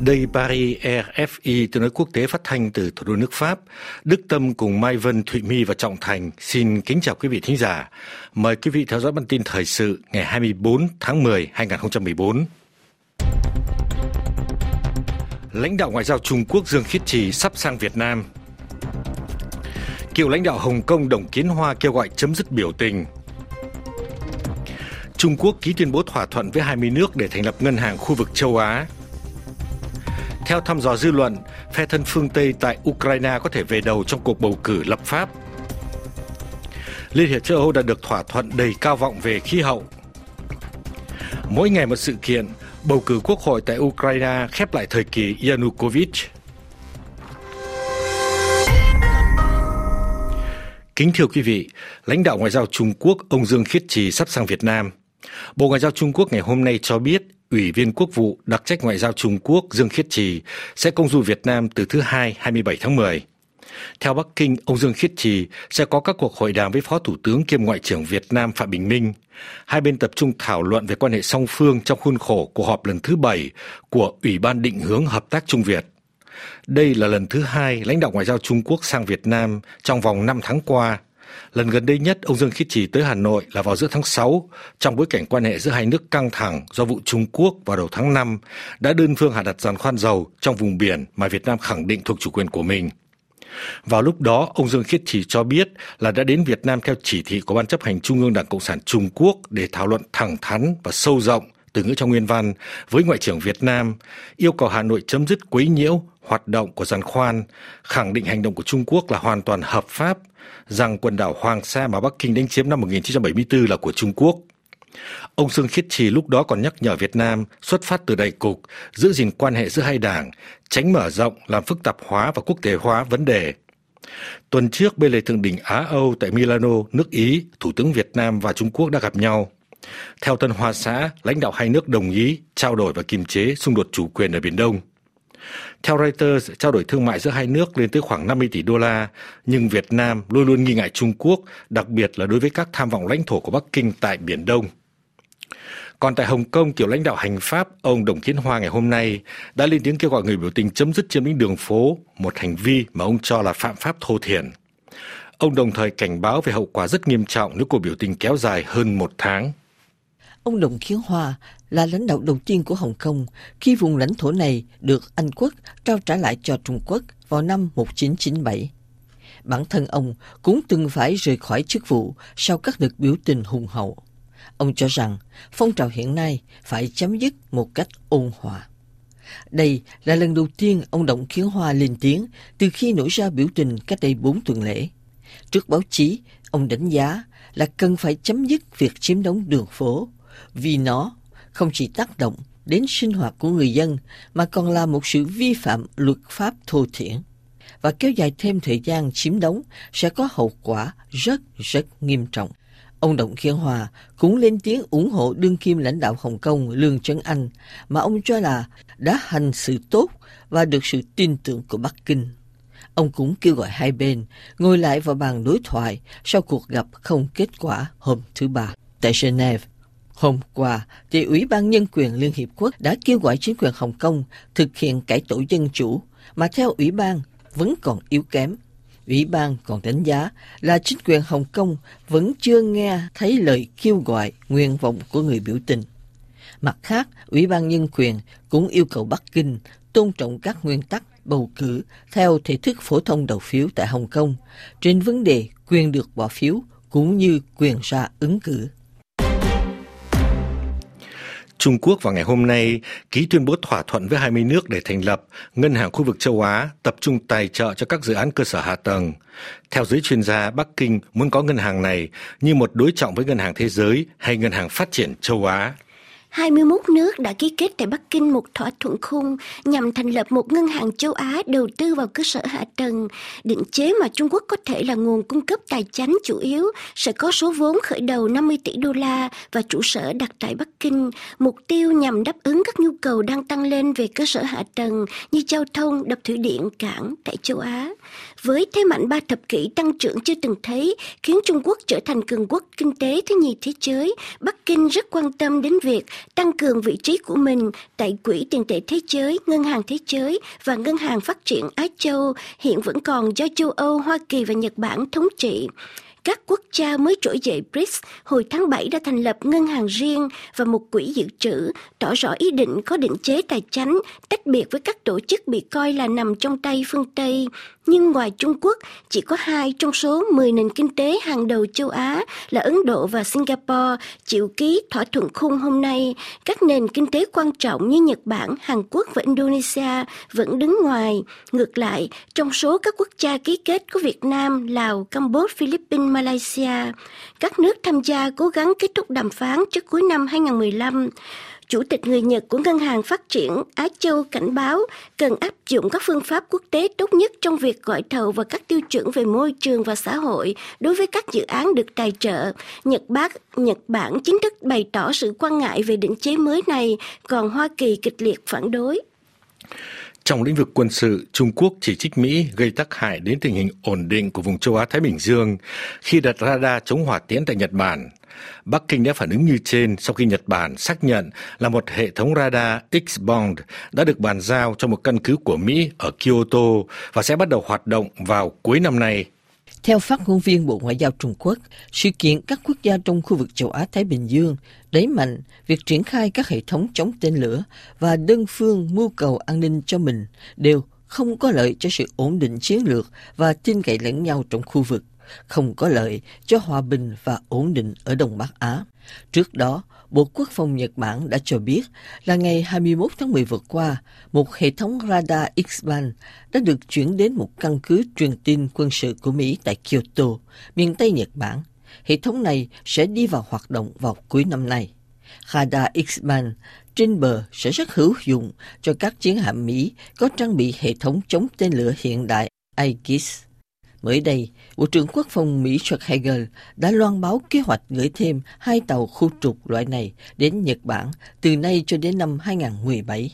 Đây Paris RFI, tiếng nói quốc tế phát thanh từ thủ đô nước Pháp. Đức Tâm cùng Mai Vân, Thụy My và Trọng Thành xin kính chào quý vị thính giả. Mời quý vị theo dõi bản tin thời sự ngày 24 tháng 10, 2014. Lãnh đạo ngoại giao Trung Quốc Dương Khiết Trì sắp sang Việt Nam. Cựu lãnh đạo Hồng Kông Đồng Kiến Hoa kêu gọi chấm dứt biểu tình. Trung Quốc ký tuyên bố thỏa thuận với 20 nước để thành lập ngân hàng khu vực châu Á. Theo thăm dò dư luận, phe thân phương Tây tại Ukraine có thể về đầu trong cuộc bầu cử lập pháp. Liên hiệp châu Âu đã được thỏa thuận đầy cao vọng về khí hậu. Mỗi ngày một sự kiện, bầu cử quốc hội tại Ukraine khép lại thời kỳ Yanukovych. Kính thưa quý vị, lãnh đạo ngoại giao Trung Quốc ông Dương Khiết Trì sắp sang Việt Nam. Bộ Ngoại giao Trung Quốc ngày hôm nay cho biết, Ủy viên Quốc vụ đặc trách Ngoại giao Trung Quốc Dương Khiết Trì sẽ công du Việt Nam từ thứ Hai 27 tháng 10. Theo Bắc Kinh, ông Dương Khiết Trì sẽ có các cuộc hội đàm với Phó Thủ tướng kiêm Ngoại trưởng Việt Nam Phạm Bình Minh. Hai bên tập trung thảo luận về quan hệ song phương trong khuôn khổ cuộc họp lần thứ 7 của Ủy ban định hướng hợp tác Trung Việt. Đây là lần thứ hai lãnh đạo ngoại giao Trung Quốc sang Việt Nam trong vòng 5 tháng qua. Lần gần đây nhất, ông Dương Khiết Trì tới Hà Nội là vào giữa tháng 6, trong bối cảnh quan hệ giữa hai nước căng thẳng do vụ Trung Quốc vào đầu tháng 5 đã đơn phương hạ đặt giàn khoan dầu trong vùng biển mà Việt Nam khẳng định thuộc chủ quyền của mình. Vào lúc đó, ông Dương Khiết Trì cho biết là đã đến Việt Nam theo chỉ thị của Ban chấp hành Trung ương Đảng Cộng sản Trung Quốc để thảo luận thẳng thắn và sâu rộng, từ ngữ trong nguyên văn, với Ngoại trưởng Việt Nam, yêu cầu Hà Nội chấm dứt quấy nhiễu hoạt động của giàn khoan, khẳng định hành động của Trung Quốc là hoàn toàn hợp pháp, rằng quần đảo Hoàng Sa mà Bắc Kinh đánh chiếm năm 1974 là của Trung Quốc. Ông Dương Khiết Trì lúc đó còn nhắc nhở Việt Nam xuất phát từ đại cục, giữ gìn quan hệ giữa hai đảng, tránh mở rộng, làm phức tạp hóa và quốc tế hóa vấn đề. Tuần trước, bên lề thượng đỉnh Á-Âu tại Milano, nước Ý, Thủ tướng Việt Nam và Trung Quốc đã gặp nhau. Theo Tân Hoa Xã, lãnh đạo hai nước đồng ý trao đổi và kiềm chế xung đột chủ quyền ở Biển Đông. Theo Reuters, trao đổi thương mại giữa hai nước lên tới khoảng 50 tỷ đô la, nhưng Việt Nam luôn luôn nghi ngại Trung Quốc, đặc biệt là đối với các tham vọng lãnh thổ của Bắc Kinh tại Biển Đông. Còn tại Hồng Kông, cựu lãnh đạo hành pháp ông Đồng Kiến Hoa ngày hôm nay đã lên tiếng kêu gọi người biểu tình chấm dứt chiếm lĩnh đường phố, một hành vi mà ông cho là phạm pháp thô thiển. Ông đồng thời cảnh báo về hậu quả rất nghiêm trọng nếu cuộc biểu tình kéo dài hơn 1 tháng. Ông Đồng Kiến Hoa là lãnh đạo đầu tiên của Hồng Kông khi vùng lãnh thổ này được Anh Quốc trao trả lại cho Trung Quốc vào năm 1997. Bản thân ông cũng từng phải rời khỏi chức vụ sau các đợt biểu tình hùng hậu. Ông cho rằng phong trào hiện nay phải chấm dứt một cách ôn hòa. Đây là lần đầu tiên ông Đồng Kiến Hoa lên tiếng từ khi nổ ra biểu tình cách đây 4 tuần lễ. Trước báo chí, ông đánh giá là cần phải chấm dứt việc chiếm đóng đường phố, vì nó không chỉ tác động đến sinh hoạt của người dân mà còn là một sự vi phạm luật pháp thô thiển. Và kéo dài thêm thời gian chiếm đóng sẽ có hậu quả rất nghiêm trọng. Ông Đồng Kiến Hoa cũng lên tiếng ủng hộ đương kim lãnh đạo Hồng Kông Lương Chấn Anh mà ông cho là đã hành xử tốt và được sự tin tưởng của Bắc Kinh. Ông cũng kêu gọi hai bên ngồi lại vào bàn đối thoại sau cuộc gặp không kết quả hôm thứ Ba tại Geneva. Hôm qua, thì Ủy ban Nhân quyền Liên Hiệp Quốc đã kêu gọi chính quyền Hồng Kông thực hiện cải tổ dân chủ, mà theo Ủy ban vẫn còn yếu kém. Ủy ban còn đánh giá là chính quyền Hồng Kông vẫn chưa nghe thấy lời kêu gọi nguyện vọng của người biểu tình. Mặt khác, Ủy ban Nhân quyền cũng yêu cầu Bắc Kinh tôn trọng các nguyên tắc bầu cử theo thể thức phổ thông đầu phiếu tại Hồng Kông trên vấn đề quyền được bỏ phiếu cũng như quyền ra ứng cử. Trung Quốc vào ngày hôm nay ký tuyên bố thỏa thuận với 20 nước để thành lập Ngân hàng khu vực châu Á, tập trung tài trợ cho các dự án cơ sở hạ tầng. Theo giới chuyên gia, Bắc Kinh muốn có ngân hàng này như một đối trọng với Ngân hàng Thế giới hay Ngân hàng Phát triển châu Á. 21 nước đã ký kết tại Bắc Kinh một thỏa thuận khung nhằm thành lập một ngân hàng châu Á đầu tư vào cơ sở hạ tầng. Định chế mà Trung Quốc có thể là nguồn cung cấp tài chánh chủ yếu sẽ có số vốn khởi đầu 50 tỷ đô la và trụ sở đặt tại Bắc Kinh. Mục tiêu nhằm đáp ứng các nhu cầu đang tăng lên về cơ sở hạ tầng như giao thông, đập thủy điện, cảng tại châu Á. với thế mạnh 3 thập kỷ tăng trưởng chưa từng thấy, khiến Trung Quốc trở thành cường quốc kinh tế thứ nhì thế giới. Bắc Kinh rất quan tâm đến việc tăng cường vị trí của mình tại Quỹ tiền tệ thế giới, Ngân hàng Thế giới và Ngân hàng Phát triển Á Châu, hiện vẫn còn do châu Âu, Hoa Kỳ và Nhật Bản thống trị. Các quốc gia mới trỗi dậy BRICS hồi tháng 7 đã thành lập ngân hàng riêng và một quỹ dự trữ, tỏ rõ ý định có định chế tài chánh, tách biệt với các tổ chức bị coi là nằm trong tay phương Tây. Nhưng ngoài Trung Quốc, chỉ có 2 trong số 10 nền kinh tế hàng đầu châu Á là Ấn Độ và Singapore chịu ký thỏa thuận khung hôm nay. Các nền kinh tế quan trọng như Nhật Bản, Hàn Quốc và Indonesia vẫn đứng ngoài. Ngược lại, trong số các quốc gia ký kết có Việt Nam, Lào, Campuchia, Philippines, Malaysia. Các nước tham gia cố gắng kết thúc đàm phán trước cuối năm 2015. Chủ tịch người Nhật của Ngân hàng Phát triển Á Châu cảnh báo cần áp dụng các phương pháp quốc tế tốt nhất trong việc gọi thầu và các tiêu chuẩn về môi trường và xã hội đối với các dự án được tài trợ. Nhật Bản chính thức bày tỏ sự quan ngại về định chế mới này, còn Hoa Kỳ kịch liệt phản đối. Trong lĩnh vực quân sự, Trung Quốc chỉ trích Mỹ gây tác hại đến tình hình ổn định của vùng châu Á-Thái Bình Dương khi đặt radar chống hỏa tiễn tại Nhật Bản. Bắc Kinh đã phản ứng như trên sau khi Nhật Bản xác nhận là một hệ thống radar X-band đã được bàn giao cho một căn cứ của Mỹ ở Kyoto và sẽ bắt đầu hoạt động vào cuối năm nay. Theo phát ngôn viên Bộ Ngoại giao Trung Quốc, sự kiện các quốc gia trong khu vực châu Á-Thái Bình Dương đẩy mạnh việc triển khai các hệ thống chống tên lửa và đơn phương mưu cầu an ninh cho mình đều không có lợi cho sự ổn định chiến lược và tin cậy lẫn nhau trong khu vực, không có lợi cho hòa bình và ổn định ở Đông Bắc Á. Trước đó, Bộ Quốc phòng Nhật Bản đã cho biết là ngày 21 tháng 10 vừa qua, một hệ thống radar X-band đã được chuyển đến một căn cứ truyền tin quân sự của Mỹ tại Kyoto, miền Tây Nhật Bản. Hệ thống này sẽ đi vào hoạt động vào cuối năm nay. Radar X-band trên bờ sẽ rất hữu dụng cho các chiến hạm Mỹ có trang bị hệ thống chống tên lửa hiện đại Aegis. Mới đây, Bộ trưởng Quốc phòng Mỹ Chuck Hagel đã loan báo kế hoạch gửi thêm 2 tàu khu trục loại này đến Nhật Bản từ nay cho đến năm 2017.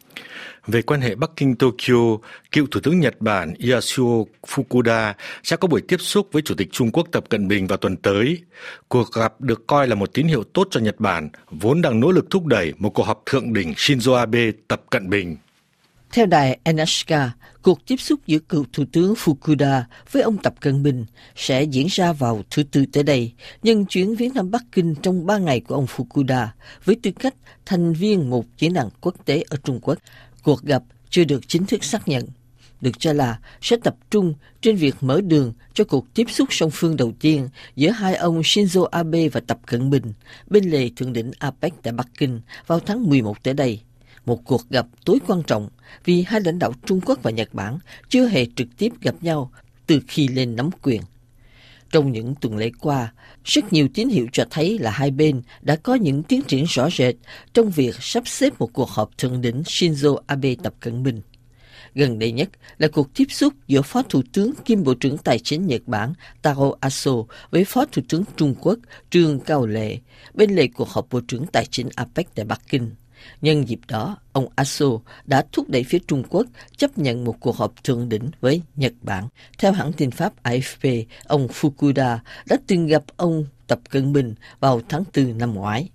Về quan hệ Bắc Kinh-Tokyo, cựu Thủ tướng Nhật Bản Yasuo Fukuda sẽ có buổi tiếp xúc với Chủ tịch Trung Quốc Tập Cận Bình vào tuần tới. Cuộc gặp được coi là một tín hiệu tốt cho Nhật Bản, vốn đang nỗ lực thúc đẩy một cuộc họp thượng đỉnh Shinzo Abe Tập Cận Bình. Theo đài NHK, cuộc tiếp xúc giữa cựu Thủ tướng Fukuda với ông Tập Cận Bình sẽ diễn ra vào thứ Tư tới đây, nhân chuyến viếng thăm Bắc Kinh trong 3 ngày của ông Fukuda với tư cách thành viên một diễn đàn quốc tế ở Trung Quốc. Cuộc gặp chưa được chính thức xác nhận, được cho là sẽ tập trung trên việc mở đường cho cuộc tiếp xúc song phương đầu tiên giữa hai ông Shinzo Abe và Tập Cận Bình bên lề thượng đỉnh APEC tại Bắc Kinh vào tháng 11 tới đây. Một cuộc gặp tối quan trọng vì hai lãnh đạo Trung Quốc và Nhật Bản chưa hề trực tiếp gặp nhau từ khi lên nắm quyền. Trong những tuần lễ qua, rất nhiều tín hiệu cho thấy là hai bên đã có những tiến triển rõ rệt trong việc sắp xếp một cuộc họp thượng đỉnh Shinzo Abe Tập Cận Bình. Gần đây nhất là cuộc tiếp xúc giữa Phó Thủ tướng kiêm Bộ trưởng Tài chính Nhật Bản Taro Aso với Phó Thủ tướng Trung Quốc Trương Cao Lệ bên lề cuộc họp Bộ trưởng Tài chính APEC tại Bắc Kinh. Nhân dịp đó, ông Aso đã thúc đẩy phía Trung Quốc chấp nhận một cuộc họp thượng đỉnh với Nhật Bản. Theo hãng tin Pháp AFP, ông Fukuda đã từng gặp ông Tập Cận Bình vào tháng 4 năm ngoái.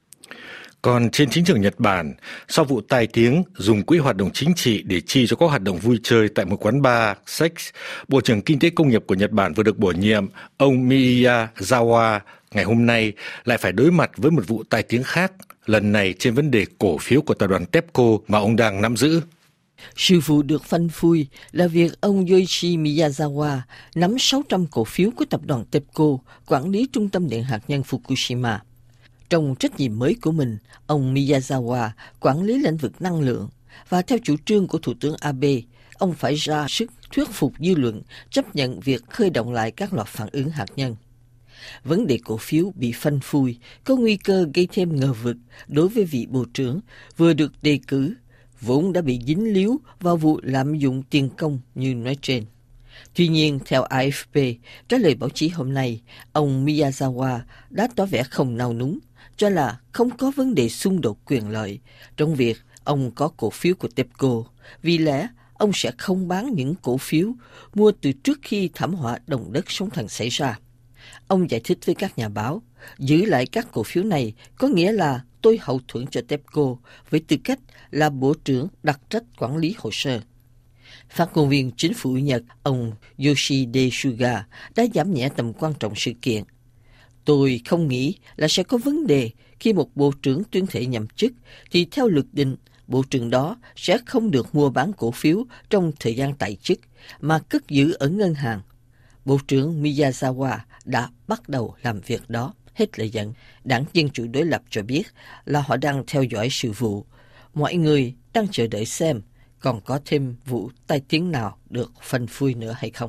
Còn trên chính trường Nhật Bản, sau vụ tai tiếng dùng quỹ hoạt động chính trị để chi cho các hoạt động vui chơi tại một quán bar sex, Bộ trưởng Kinh tế Công nghiệp của Nhật Bản vừa được bổ nhiệm, ông Miyazawa ngày hôm nay lại phải đối mặt với một vụ tai tiếng khác, lần này trên vấn đề cổ phiếu của tập đoàn TEPCO mà ông đang nắm giữ. Sự vụ được phanh phui là việc ông Yoichi Miyazawa nắm 600 cổ phiếu của tập đoàn TEPCO, quản lý trung tâm điện hạt nhân Fukushima. Trong trách nhiệm mới của mình, ông Miyazawa quản lý lĩnh vực năng lượng và theo chủ trương của Thủ tướng Abe, ông phải ra sức thuyết phục dư luận chấp nhận việc khơi động lại các loạt phản ứng hạt nhân. Vấn đề cổ phiếu bị phanh phui có nguy cơ gây thêm ngờ vực đối với vị bộ trưởng vừa được đề cử, vốn đã bị dính líu vào vụ lạm dụng tiền công như nói trên. Tuy nhiên, theo AFP, trả lời báo chí hôm nay, ông Miyazawa đã tỏ vẻ không nao núng, cho là không có vấn đề xung đột quyền lợi trong việc ông có cổ phiếu của TEPCO. Vì lẽ, ông sẽ không bán những cổ phiếu mua từ trước khi thảm họa động đất sóng thần xảy ra. Ông giải thích với các nhà báo, giữ lại các cổ phiếu này có nghĩa là tôi hậu thuẫn cho TEPCO với tư cách là Bộ trưởng đặc trách quản lý hồ sơ. Phát ngôn viên chính phủ Nhật, ông Yoshihide Suga đã giảm nhẹ tầm quan trọng sự kiện. Tôi không nghĩ là sẽ có vấn đề khi một bộ trưởng tuyên thệ nhậm chức, thì theo luật định, bộ trưởng đó sẽ không được mua bán cổ phiếu trong thời gian tại chức, mà cất giữ ở ngân hàng. Bộ trưởng Miyazawa đã bắt đầu làm việc đó. Hết lời dẫn, đảng Dân chủ đối lập cho biết là họ đang theo dõi sự vụ. Mọi người đang chờ đợi xem còn có thêm vụ tai tiếng nào được phanh phui nữa hay không.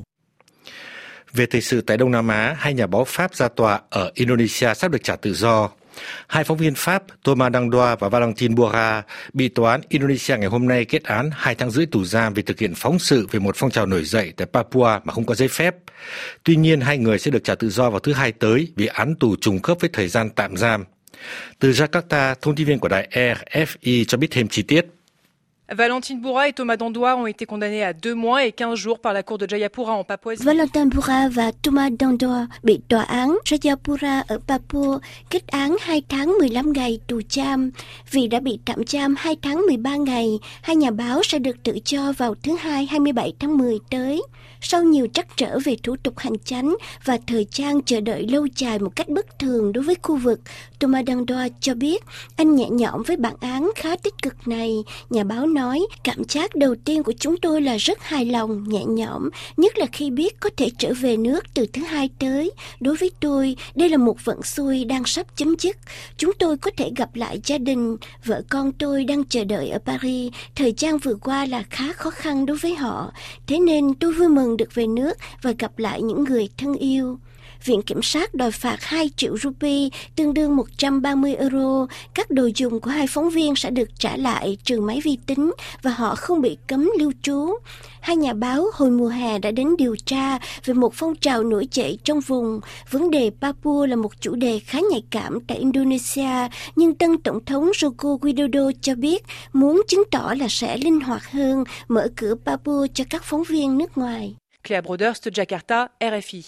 Về thời sự tại Đông Nam Á, 2 nhà báo Pháp ra tòa ở Indonesia sắp được trả tự do. 2 phóng viên Pháp Thomas Dangdoa và Valentin Bora bị tòa án Indonesia ngày hôm nay kết án 2 tháng rưỡi tù giam vì thực hiện phóng sự về một phong trào nổi dậy tại Papua mà không có giấy phép. Tuy nhiên, 2 người sẽ được trả tự do vào thứ Hai tới vì án tù trùng khớp với thời gian tạm giam. Từ Jakarta, thông tin viên của đài RFI cho biết thêm chi tiết. Valentin Bora et Thomas Dangdoa ont été condamnés à 2 mois et 15 jours par la cour de Jayapura en Papouasie. Valentin Bora và Thomas Dangdoa bị tòa án Jayapura ở Papua kết án 2 tháng 15 ngày tù giam. Vì đã bị tạm giam 2 tháng 13 ngày, 2 nhà báo sẽ được tự do vào thứ Hai 27 tháng 10 tới. Sau nhiều trắc trở về thủ tục hành chánh và thời gian chờ đợi lâu dài một cách bất thường đối với khu vực, Thomas Dangdoa cho biết anh nhẹ nhõm với bản án khá tích cực này. Nhà báo nói, cảm giác đầu tiên của chúng tôi là rất hài lòng, nhẹ nhõm, nhất là khi biết có thể trở về nước từ thứ Hai tới. Đối với tôi, đây là một vận xui đang sắp chấm dứt. Chúng tôi có thể gặp lại gia đình, vợ con tôi đang chờ đợi ở Paris. Thời gian vừa qua là khá khó khăn đối với họ, thế nên tôi vui mừng được về nước và gặp lại những người thân yêu. Viện Kiểm sát đòi phạt 2 triệu rupee, tương đương 130 euro. Các đồ dùng của 2 phóng viên sẽ được trả lại, trừ máy vi tính, và họ không bị cấm lưu trú. 2 nhà báo hồi mùa hè đã đến điều tra về một phong trào nổi dậy trong vùng. Vấn đề Papua là một chủ đề khá nhạy cảm tại Indonesia, nhưng tân Tổng thống Joko Widodo cho biết muốn chứng tỏ là sẽ linh hoạt hơn, mở cửa Papua cho các phóng viên nước ngoài. Clea Broders từ Jakarta, RFI.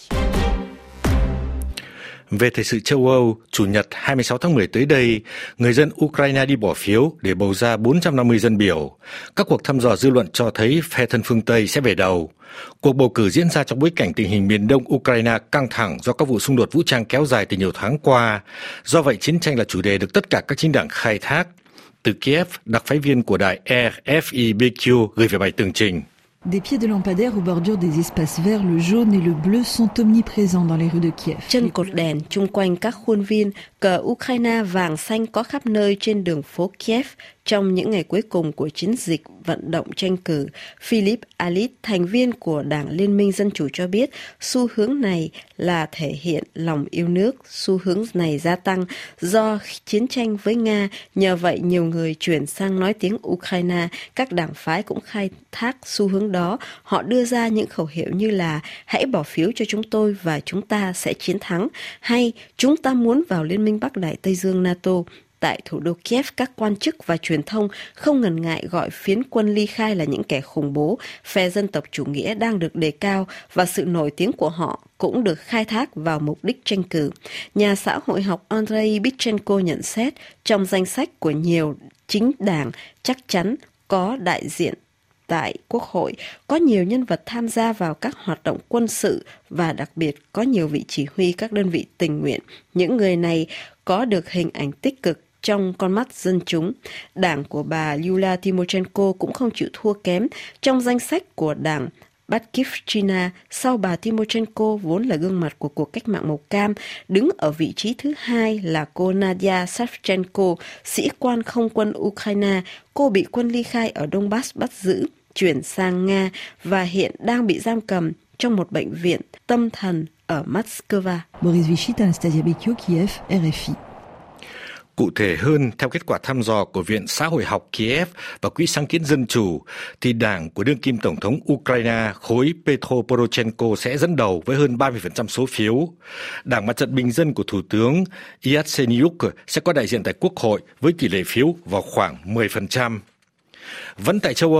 Về thời sự châu Âu, Chủ nhật 26 tháng 10 tới đây, người dân Ukraine đi bỏ phiếu để bầu ra 450 dân biểu. Các cuộc thăm dò dư luận cho thấy phe thân phương Tây sẽ về đầu. Cuộc bầu cử diễn ra trong bối cảnh tình hình miền đông Ukraine căng thẳng do các vụ xung đột vũ trang kéo dài từ nhiều tháng qua. Do vậy, chiến tranh là chủ đề được tất cả các chính đảng khai thác. Từ Kiev, đặc phái viên của đài RFI BQ gửi về bài tường trình. Des pieds de lampadaire aux bordures des espaces verts, le jaune et le bleu sont omniprésents dans les rues de Kiev. Chân cột đèn chung quanh các khuôn viên, cờ Ukraine vàng xanh có khắp nơi trên đường phố Kiev. Trong những ngày cuối cùng của chiến dịch vận động tranh cử, Philip Alit, thành viên của Đảng Liên minh Dân chủ cho biết xu hướng này là thể hiện lòng yêu nước. Xu hướng này gia tăng do chiến tranh với Nga. Nhờ vậy, nhiều người chuyển sang nói tiếng Ukraine. Các đảng phái cũng khai thác xu hướng đó. Họ đưa ra những khẩu hiệu như là hãy bỏ phiếu cho chúng tôi và chúng ta sẽ chiến thắng, hay chúng ta muốn vào Liên minh Bắc Đại Tây Dương NATO. Tại thủ đô Kiev, các quan chức và truyền thông không ngần ngại gọi phiến quân ly khai là những kẻ khủng bố. Phe dân tộc chủ nghĩa đang được đề cao và sự nổi tiếng của họ cũng được khai thác vào mục đích tranh cử. Nhà xã hội học Andrei Bichenko nhận xét, trong danh sách của nhiều chính đảng chắc chắn có đại diện tại Quốc hội, có nhiều nhân vật tham gia vào các hoạt động quân sự và đặc biệt có nhiều vị chỉ huy các đơn vị tình nguyện. Những người này có được hình ảnh tích cực trong con mắt dân chúng. Đảng của bà Yulia Tymoshenko cũng không chịu thua kém trong danh sách của đảng Batkivchina. Sau bà Tymoshenko, vốn là gương mặt của cuộc cách mạng màu cam, đứng ở vị trí thứ 2 là cô Nadia Savchenko, sĩ quan không quân Ukraine. Cô bị quân ly khai ở Donbass bắt giữ, chuyển sang Nga và hiện đang bị giam cầm trong một bệnh viện tâm thần ở Moscow. Boris Vichit, Anastasia Bekio, Kiev, RFI. Cụ thể hơn, theo kết quả thăm dò của Viện Xã hội học Kiev và Quỹ sáng kiến dân chủ, thì đảng của đương kim Tổng thống Ukraine khối Petro Poroshenko sẽ dẫn đầu với hơn 30% số phiếu. Đảng Mặt trận Bình dân của Thủ tướng Yatsenyuk sẽ có đại diện tại Quốc hội với tỷ lệ phiếu vào khoảng 10%. Vẫn tại châu Âu,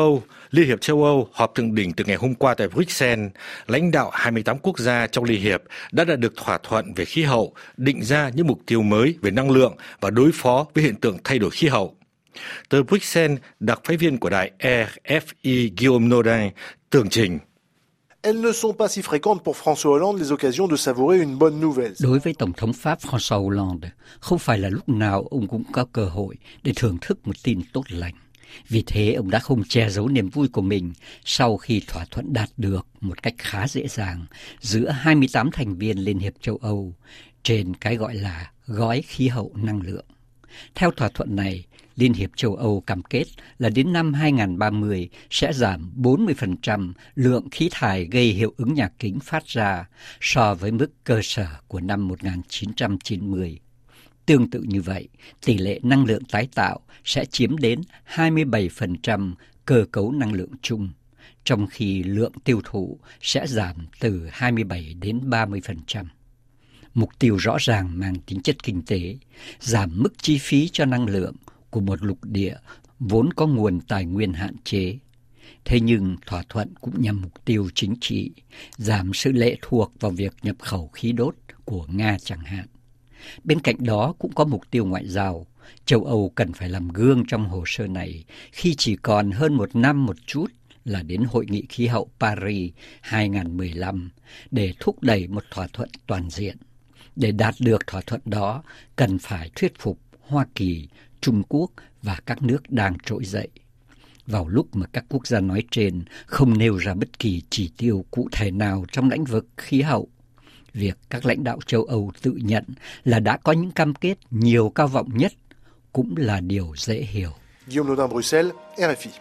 Liên hiệp châu Âu họp thượng đỉnh từ ngày hôm qua tại Bruxelles, lãnh đạo 28 quốc gia trong Liên hiệp đã đạt được thỏa thuận về khí hậu, định ra những mục tiêu mới về năng lượng và đối phó với hiện tượng thay đổi khí hậu. Từ Bruxelles, đặc phái viên của đài RFI Guillaume Nodin tường trình. Elles ne sont pas si fréquentes pour François Hollande les occasions de savourer une bonne nouvelle. Đối với Tổng thống Pháp François Hollande, không phải là lúc nào ông cũng có cơ hội để thưởng thức một tin tốt lành. Vì thế, ông đã không che giấu niềm vui của mình sau khi thỏa thuận đạt được một cách khá dễ dàng giữa 28 thành viên Liên hiệp châu Âu trên cái gọi là gói khí hậu năng lượng. Theo thỏa thuận này, Liên hiệp châu Âu cam kết là đến năm 2030 sẽ giảm 40% lượng khí thải gây hiệu ứng nhà kính phát ra so với mức cơ sở của năm 1990. Tương tự như vậy, tỷ lệ năng lượng tái tạo sẽ chiếm đến 27% cơ cấu năng lượng chung, trong khi lượng tiêu thụ sẽ giảm từ 27 đến 30%. Mục tiêu rõ ràng mang tính chất kinh tế, giảm mức chi phí cho năng lượng của một lục địa vốn có nguồn tài nguyên hạn chế. Thế nhưng thỏa thuận cũng nhằm mục tiêu chính trị, giảm sự lệ thuộc vào việc nhập khẩu khí đốt của Nga chẳng hạn. Bên cạnh đó cũng có mục tiêu ngoại giao. Châu Âu cần phải làm gương trong hồ sơ này khi chỉ còn hơn một năm một chút là đến Hội nghị khí hậu Paris 2015 để thúc đẩy một thỏa thuận toàn diện. Để đạt được thỏa thuận đó, cần phải thuyết phục Hoa Kỳ, Trung Quốc và các nước đang trỗi dậy. Vào lúc mà các quốc gia nói trên không nêu ra bất kỳ chỉ tiêu cụ thể nào trong lĩnh vực khí hậu, việc các lãnh đạo châu Âu tự nhận là đã có những cam kết nhiều cao vọng nhất cũng là điều dễ hiểu. Guillaume Nodin, Bruxelles, RFI.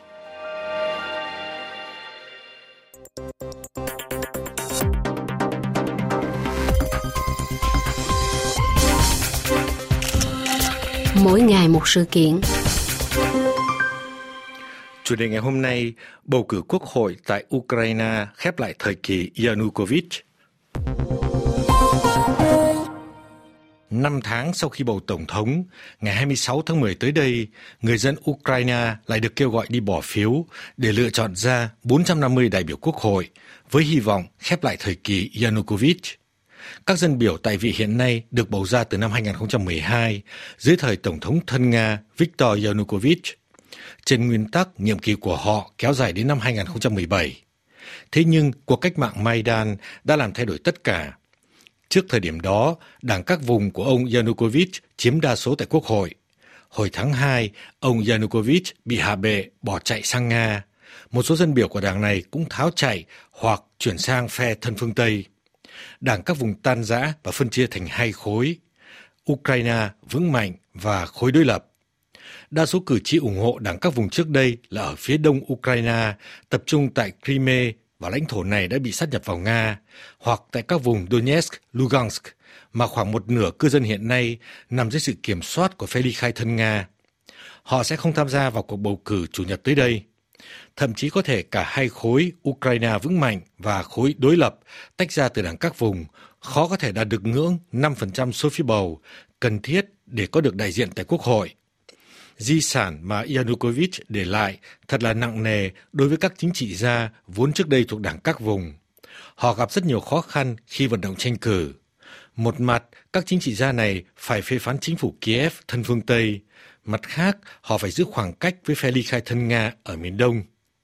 Mỗi ngày một sự kiện. Chủ đề ngày hôm nay, bầu cử quốc hội tại Ukraine khép lại thời kỳ Yanukovych. 5 tháng sau khi bầu Tổng thống, ngày 26 tháng 10 tới đây, người dân Ukraine lại được kêu gọi đi bỏ phiếu để lựa chọn ra 450 đại biểu quốc hội, với hy vọng khép lại thời kỳ Yanukovych. Các dân biểu tại vị hiện nay được bầu ra từ năm 2012, dưới thời Tổng thống thân Nga Viktor Yanukovych. Trên nguyên tắc, nhiệm kỳ của họ kéo dài đến năm 2017. Thế nhưng, cuộc cách mạng Maidan đã làm thay đổi tất cả. Trước thời điểm đó, đảng các vùng của ông Yanukovych chiếm đa số tại Quốc hội. Hồi tháng 2, ông Yanukovych bị hạ bệ bỏ chạy sang Nga. Một số dân biểu của đảng này cũng tháo chạy hoặc chuyển sang phe thân phương Tây. Đảng các vùng tan rã và phân chia thành hai khối, Ukraine vững mạnh và khối đối lập. Đa số cử tri ủng hộ đảng các vùng trước đây là ở phía đông Ukraine, tập trung tại Crimea và lãnh thổ này đã bị sát nhập vào Nga, hoặc tại các vùng Donetsk, Lugansk, mà khoảng một nửa cư dân hiện nay nằm dưới sự kiểm soát của phe ly khai thân Nga. Họ sẽ không tham gia vào cuộc bầu cử Chủ nhật tới đây. Thậm chí có thể cả hai khối Ukraine vững mạnh và khối đối lập tách ra từ đảng các vùng, khó có thể đạt được ngưỡng 5% số phiếu bầu cần thiết để có được đại diện tại Quốc hội. Di sản mà Yanukovych để lại thật là nặng nề đối với các chính trị gia vốn trước đây thuộc đảng các vùng. Họ gặp rất nhiều khó khăn khi vận động tranh cử. Một mặt, các chính trị gia này phải phê phán chính phủ Kiev thân phương Tây. Mặt khác, họ phải giữ khoảng cách với phe ly khai thân Nga ở miền Đông.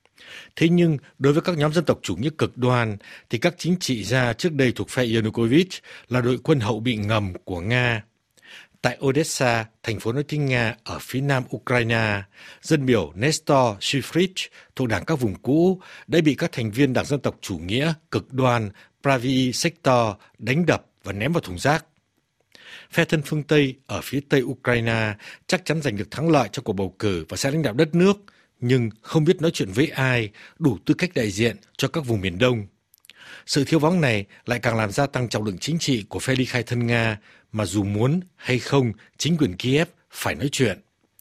Thế nhưng, đối với các nhóm dân tộc chủ nghĩa cực đoan, thì các chính trị gia trước đây thuộc phe Yanukovych là đội quân hậu bị ngầm của Nga. Tại Odessa, thành phố nói tiếng Nga ở phía nam Ukraine, dân biểu Nestor Shifrich thuộc đảng các vùng cũ đã bị các thành viên đảng dân tộc chủ nghĩa cực đoan Pravyi Sector đánh đập và ném vào thùng rác. Phe thân phương Tây ở phía tây Ukraine chắc chắn giành được thắng lợi trong cuộc bầu cử và sẽ lãnh đạo đất nước, nhưng không biết nói chuyện với ai đủ tư cách đại diện cho các vùng miền Đông. Sự thiếu vắng này lại càng làm gia tăng trọng lượng chính trị của phe ly khai thân Nga, mà dù muốn hay không, chính quyền Kiev phải nói chuyện.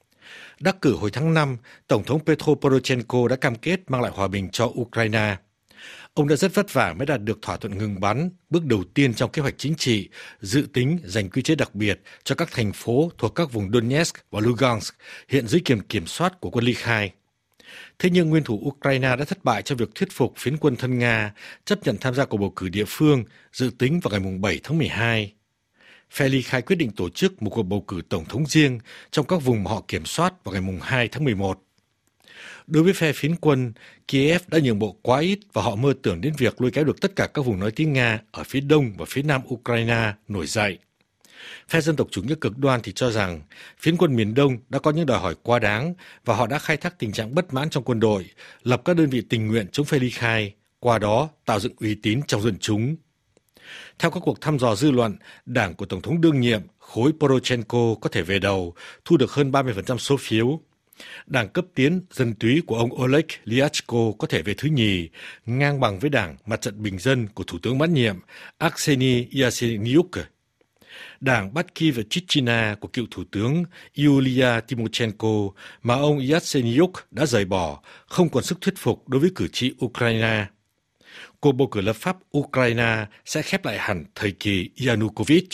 Đắc cử hồi tháng 5, Tổng thống Petro Poroshenko đã cam kết mang lại hòa bình cho Ukraine. Ông đã rất vất vả mới đạt được thỏa thuận ngừng bắn, bước đầu tiên trong kế hoạch chính trị, dự tính dành quy chế đặc biệt cho các thành phố thuộc các vùng Donetsk và Lugansk, hiện dưới kiểm soát của quân ly khai. Thế nhưng nguyên thủ Ukraine đã thất bại trong việc thuyết phục phiến quân thân Nga chấp nhận tham gia cuộc bầu cử địa phương dự tính vào ngày 7 tháng 12. Phe ly khai quyết định tổ chức một cuộc bầu cử tổng thống riêng trong các vùng mà họ kiểm soát vào ngày 2 tháng 11. Đối với phe phiến quân, Kiev đã nhượng bộ quá ít và họ mơ tưởng đến việc lôi kéo được tất cả các vùng nói tiếng Nga ở phía đông và phía nam Ukraine nổi dậy. Phe dân tộc chủ nghĩa cực đoan thì cho rằng phiến quân miền Đông đã có những đòi hỏi quá đáng và họ đã khai thác tình trạng bất mãn trong quân đội, lập các đơn vị tình nguyện chống phe ly khai, qua đó tạo dựng uy tín trong dân chúng. Theo các cuộc thăm dò dư luận, đảng của Tổng thống đương nhiệm, khối Poroshenko có thể về đầu, thu được hơn 30% số phiếu. Đảng cấp tiến dân túy của ông Oleg Lyachko có thể về thứ nhì, ngang bằng với đảng Mặt trận Bình dân của Thủ tướng mãn nhiệm Arseniy Yatsenyuk. Đảng Batkiv-Chichina của cựu Thủ tướng Yulia Tymoshenko mà ông Yatsenyuk đã rời bỏ không còn sức thuyết phục đối với cử tri Ukraine. Cuộc bầu cử lập pháp Ukraine sẽ khép lại hẳn thời kỳ Yanukovych.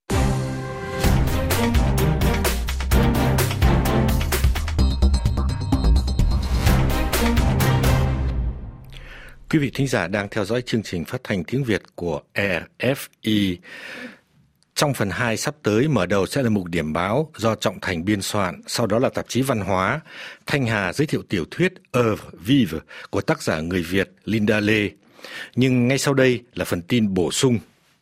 Quý vị thính giả đang theo dõi chương trình phát thanh tiếng Việt của RFI. Trong phần 2 sắp tới, mở đầu sẽ là mục điểm báo do Trọng Thành biên soạn, sau đó là tạp chí văn hóa. Thanh Hà giới thiệu tiểu thuyết Oeuvre vive của tác giả người Việt Linda Lê. Nhưng ngay sau đây là phần tin bổ sung.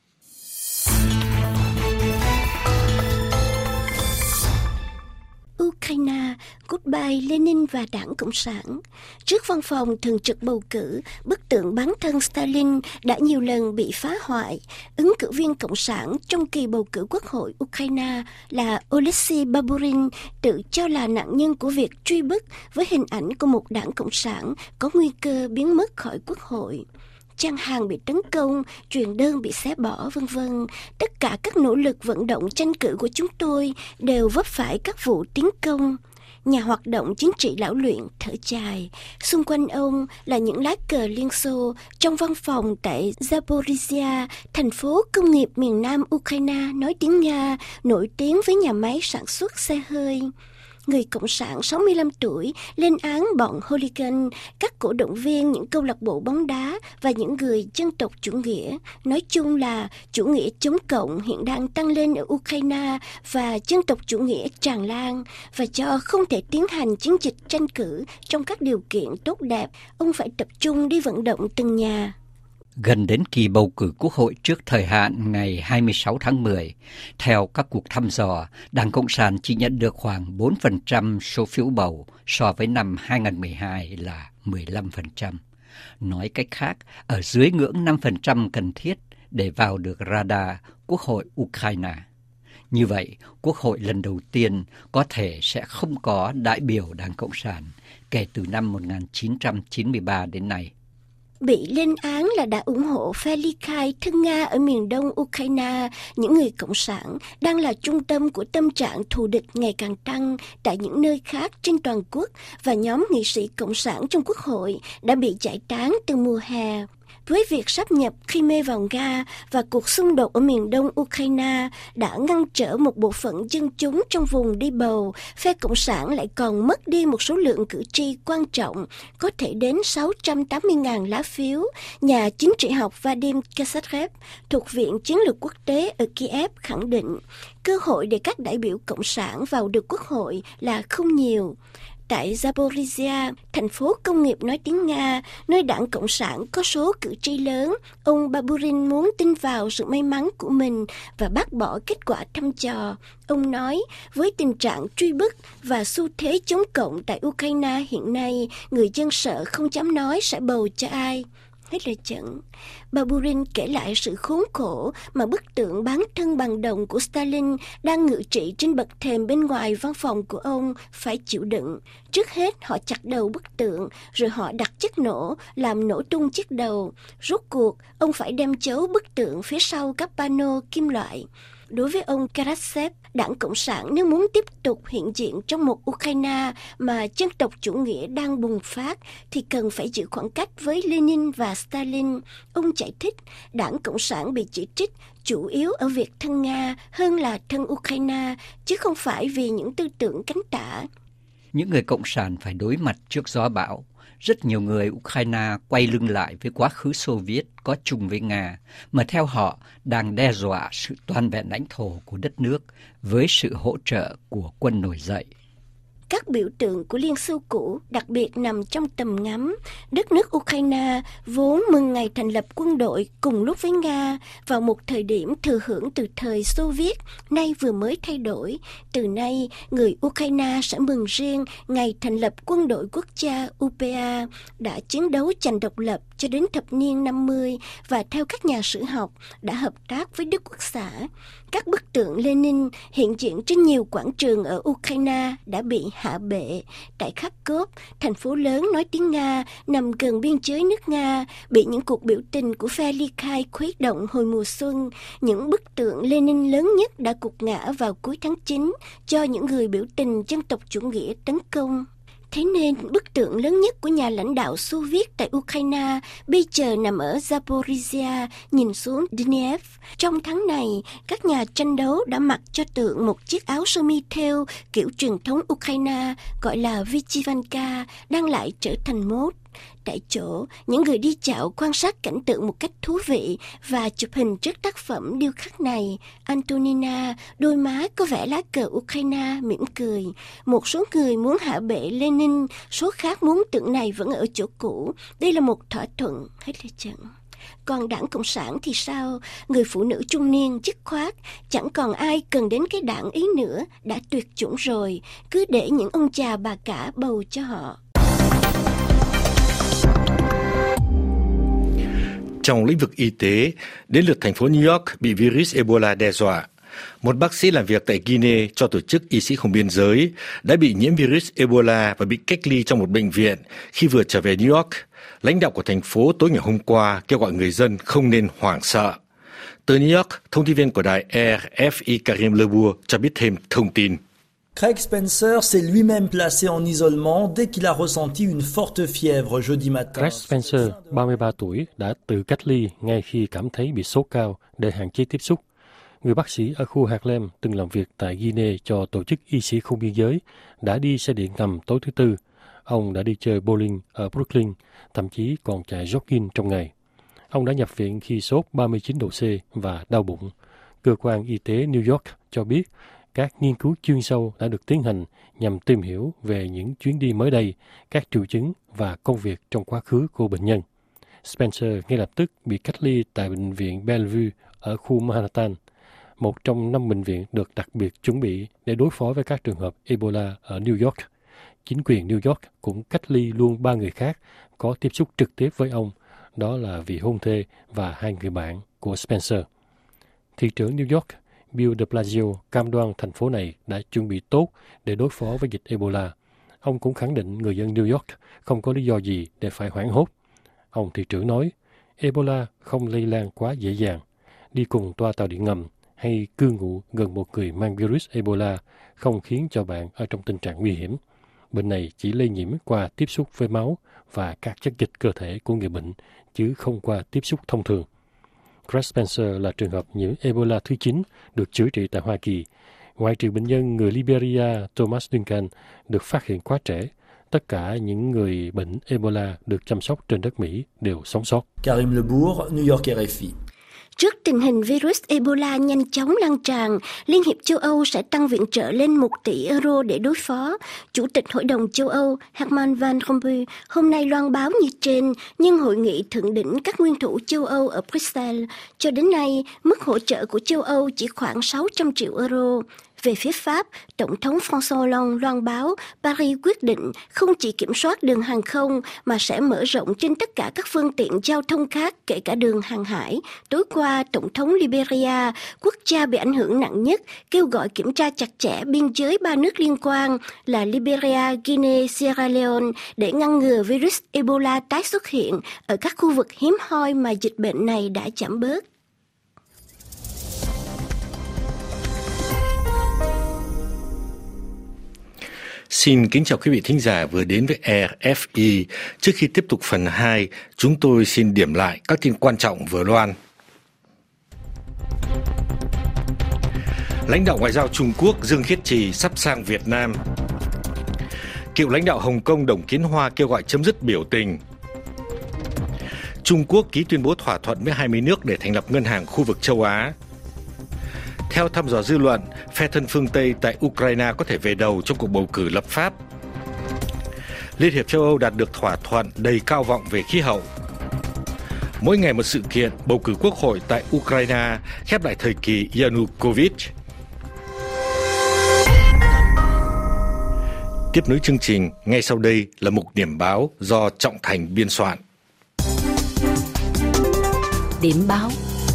Ukraine, goodbye Lenin và Đảng Cộng sản. Trước văn phòng thường trực bầu cử, bức tượng bán thân Stalin đã nhiều lần bị phá hoại. Ứng cử viên Cộng sản trong kỳ bầu cử Quốc hội Ukraine là Oleksiy Baburin tự cho là nạn nhân của việc truy bức với hình ảnh của một đảng Cộng sản có nguy cơ biến mất khỏi Quốc hội. Trang hàng bị tấn công, truyền đơn bị xé bỏ, v.v. Tất cả các nỗ lực vận động tranh cử của chúng tôi đều vấp phải các vụ tiến công. Nhà hoạt động chính trị lão luyện thở dài. Xung quanh ông là những lá cờ Liên Xô trong văn phòng tại Zaporizhia, thành phố công nghiệp miền nam Ukraine nói tiếng Nga, nổi tiếng với nhà máy sản xuất xe hơi. Người Cộng sản 65 tuổi lên án bọn hooligan, các cổ động viên những câu lạc bộ bóng đá và những người dân tộc chủ nghĩa. Nói chung là chủ nghĩa chống cộng hiện đang tăng lên ở Ukraine và dân tộc chủ nghĩa tràn lan. Và cho không thể tiến hành chiến dịch tranh cử trong các điều kiện tốt đẹp, ông phải tập trung đi vận động từng nhà. Gần đến kỳ bầu cử Quốc hội trước thời hạn ngày 26 tháng 10, theo các cuộc thăm dò, Đảng Cộng sản chỉ nhận được khoảng 4% số phiếu bầu so với năm 2012 là 15%. Nói cách khác, ở dưới ngưỡng 5% cần thiết để vào được radar Quốc hội Ukraine. Như vậy, Quốc hội lần đầu tiên có thể sẽ không có đại biểu Đảng Cộng sản kể từ năm 1993 đến nay. Bị lên án là đã ủng hộ phe ly khai thân Nga ở miền đông Ukraine, những người Cộng sản đang là trung tâm của tâm trạng thù địch ngày càng tăng tại những nơi khác trên toàn quốc, và nhóm nghị sĩ Cộng sản trong Quốc hội đã bị giải tán từ mùa hè. Với việc sáp nhập Crimea vào Nga và cuộc xung đột ở miền đông Ukraine đã ngăn trở một bộ phận dân chúng trong vùng đi bầu, phe Cộng sản lại còn mất đi một số lượng cử tri quan trọng, có thể đến 680.000 lá phiếu. Nhà chính trị học Vadim Kasarev thuộc Viện Chiến lược Quốc tế ở Kiev khẳng định, cơ hội để các đại biểu Cộng sản vào được Quốc hội là không nhiều. Tại Zaporizhia, thành phố công nghiệp nói tiếng Nga, nơi Đảng Cộng sản có số cử tri lớn, ông Baburin muốn tin vào sự may mắn của mình và bác bỏ kết quả thăm dò. Ông nói, với tình trạng truy bức và xu thế chống cộng tại Ukraine hiện nay, người dân sợ không dám nói sẽ bầu cho ai. Hết lời dẫn. Baburin kể lại sự khốn khổ mà bức tượng bán thân bằng đồng của Stalin đang ngự trị trên bậc thềm bên ngoài văn phòng của ông phải chịu đựng. Trước hết họ chặt đầu bức tượng, rồi họ đặt chất nổ làm nổ tung chiếc đầu. Rốt cuộc, ông phải đem giấu bức tượng phía sau các pano kim loại. Đối với ông Karasev, Đảng Cộng sản nếu muốn tiếp tục hiện diện trong một Ukraine mà dân tộc chủ nghĩa đang bùng phát thì cần phải giữ khoảng cách với Lenin và Stalin. Ông giải thích, Đảng Cộng sản bị chỉ trích chủ yếu ở việc thân Nga hơn là thân Ukraine, chứ không phải vì những tư tưởng cánh tả. Những người cộng sản phải đối mặt trước gió bão. Rất nhiều người Ukraine quay lưng lại với quá khứ Xô Viết có chung với Nga, mà theo họ đang đe dọa sự toàn vẹn lãnh thổ của đất nước với sự hỗ trợ của quân nổi dậy. Các biểu tượng của Liên Xô cũ đặc biệt nằm trong tầm ngắm. Đất nước Ukraine vốn mừng ngày thành lập quân đội cùng lúc với Nga vào một thời điểm thừa hưởng từ thời Xô Viết, nay vừa mới thay đổi. Từ nay, người Ukraine sẽ mừng riêng ngày thành lập quân đội quốc gia UPA đã chiến đấu giành độc lập cho đến thập niên 50 và theo các nhà sử học đã hợp tác với Đức Quốc xã. Các bức tượng Lenin hiện diện trên nhiều quảng trường ở Ukraine đã bị hạ bệ. Tại Kharkov, thành phố lớn nói tiếng Nga nằm gần biên giới nước Nga, bị những cuộc biểu tình của phe ly khai khuấy động hồi mùa xuân. Những bức tượng Lenin lớn nhất đã gục ngã vào cuối tháng 9 do những người biểu tình dân tộc chủ nghĩa tấn công. Thế nên, bức tượng lớn nhất của nhà lãnh đạo Xô Viết tại Ukraine bây giờ nằm ở Zaporizhia, nhìn xuống Dnieper. Trong tháng này, các nhà tranh đấu đã mặc cho tượng một chiếc áo sơ mi thêu kiểu truyền thống Ukraine gọi là Vychivanka đang lại trở thành mốt. Tại chỗ, những người đi dạo quan sát cảnh tượng một cách thú vị và chụp hình trước tác phẩm điêu khắc này. Antonina, đôi má có vẻ lá cờ Ukraine, mỉm cười. Một số người muốn hạ bệ Lenin, số khác muốn tượng này vẫn ở chỗ cũ. Đây là một thỏa thuận, hết lời trận. Còn đảng Cộng sản thì sao? Người phụ nữ trung niên dứt khoát, chẳng còn ai cần đến cái đảng ấy nữa, đã tuyệt chủng rồi, cứ để những ông già bà cả bầu cho họ. Trong lĩnh vực y tế, đến lượt thành phố New York bị virus Ebola đe dọa. Một bác sĩ làm việc tại Guinea cho tổ chức Y sĩ không biên giới đã bị nhiễm virus Ebola và bị cách ly trong một bệnh viện khi vừa trở về New York. Lãnh đạo của thành phố tối ngày hôm qua kêu gọi người dân không nên hoảng sợ. Từ New York, thông tin viên của đài RFI Karim Lebour cho biết thêm thông tin. Craig Spencer s'est lui-même placé en isolement dès qu'il a ressenti une forte fièvre jeudi matin. Craig Spencer, 33 tuổi, đã tự cách ly ngay khi cảm thấy bị sốt cao để hạn chế tiếp xúc. Người bác sĩ ở khu Harlem từng làm việc tại Guinea cho tổ chức Y sĩ không biên giới đã đi xe điện ngầm tối thứ Tư. Ông đã đi chơi bowling ở Brooklyn, thậm chí còn chạy jogging trong ngày. Ông đã nhập viện khi sốt 39 độ C và đau bụng. Cơ quan y tế New York cho biết các nghiên cứu chuyên sâu đã được tiến hành nhằm tìm hiểu về những chuyến đi mới đây, các triệu chứng và công việc trong quá khứ của bệnh nhân. Spencer ngay lập tức bị cách ly tại bệnh viện Bellevue ở khu Manhattan, một trong 5 bệnh viện được đặc biệt chuẩn bị để đối phó với các trường hợp Ebola ở New York. Chính quyền New York cũng cách ly luôn 3 người khác có tiếp xúc trực tiếp với ông, đó là vị hôn thê và 2 người bạn của Spencer. Thị trưởng New York Bill de Blasio cam đoan thành phố này đã chuẩn bị tốt để đối phó với dịch Ebola. Ông cũng khẳng định người dân New York không có lý do gì để phải hoảng hốt. Ông thị trưởng nói, Ebola không lây lan quá dễ dàng. Đi cùng toa tàu điện ngầm hay cư ngụ gần một người mang virus Ebola không khiến cho bạn ở trong tình trạng nguy hiểm. Bệnh này chỉ lây nhiễm qua tiếp xúc với máu và các chất dịch cơ thể của người bệnh, chứ không qua tiếp xúc thông thường. Craig Spencer là trường hợp nhiễm Ebola thứ 9 được chữa trị tại Hoa Kỳ. Ngoại trừ bệnh nhân người Liberia Thomas Duncan được phát hiện quá trẻ, tất cả những người bệnh Ebola được chăm sóc trên đất Mỹ đều sống sót. Karim Lebour, New York RFI. Trước tình hình virus Ebola nhanh chóng lan tràn, Liên hiệp châu Âu sẽ tăng viện trợ lên 1 tỷ euro để đối phó. Chủ tịch Hội đồng châu Âu Herman Van Rompuy hôm nay loan báo như trên, nhưng hội nghị thượng đỉnh các nguyên thủ châu Âu ở Bruxelles. Cho đến nay, mức hỗ trợ của châu Âu chỉ khoảng 600 triệu euro. Về phía Pháp, Tổng thống François Hollande loan báo Paris quyết định không chỉ kiểm soát đường hàng không mà sẽ mở rộng trên tất cả các phương tiện giao thông khác, kể cả đường hàng hải. Tối qua, Tổng thống Liberia, quốc gia bị ảnh hưởng nặng nhất, kêu gọi kiểm tra chặt chẽ biên giới 3 nước liên quan là Liberia, Guinea, Sierra Leone để ngăn ngừa virus Ebola tái xuất hiện ở các khu vực hiếm hoi mà dịch bệnh này đã giảm bớt. Xin kính chào quý vị thính giả vừa đến với RFI. Trước khi tiếp tục phần 2, chúng tôi xin điểm lại các tin quan trọng vừa loan. Lãnh đạo ngoại giao Trung Quốc Dương Khiết Trì sắp sang Việt Nam. Cựu lãnh đạo Hồng Kông Đồng Kiến Hoa kêu gọi chấm dứt biểu tình. Trung Quốc ký tuyên bố thỏa thuận với 20 nước để thành lập ngân hàng khu vực châu Á. Theo thăm dò dư luận, phe thân phương Tây tại Ukraine có thể về đầu trong cuộc bầu cử lập pháp. Liên hiệp châu Âu đạt được thỏa thuận đầy cao vọng về khí hậu. Mỗi ngày một sự kiện bầu cử quốc hội tại Ukraine khép lại thời kỳ Yanukovych. Tiếp nối chương trình, ngay sau đây là mục điểm báo do Trọng Thành biên soạn. Điểm báo.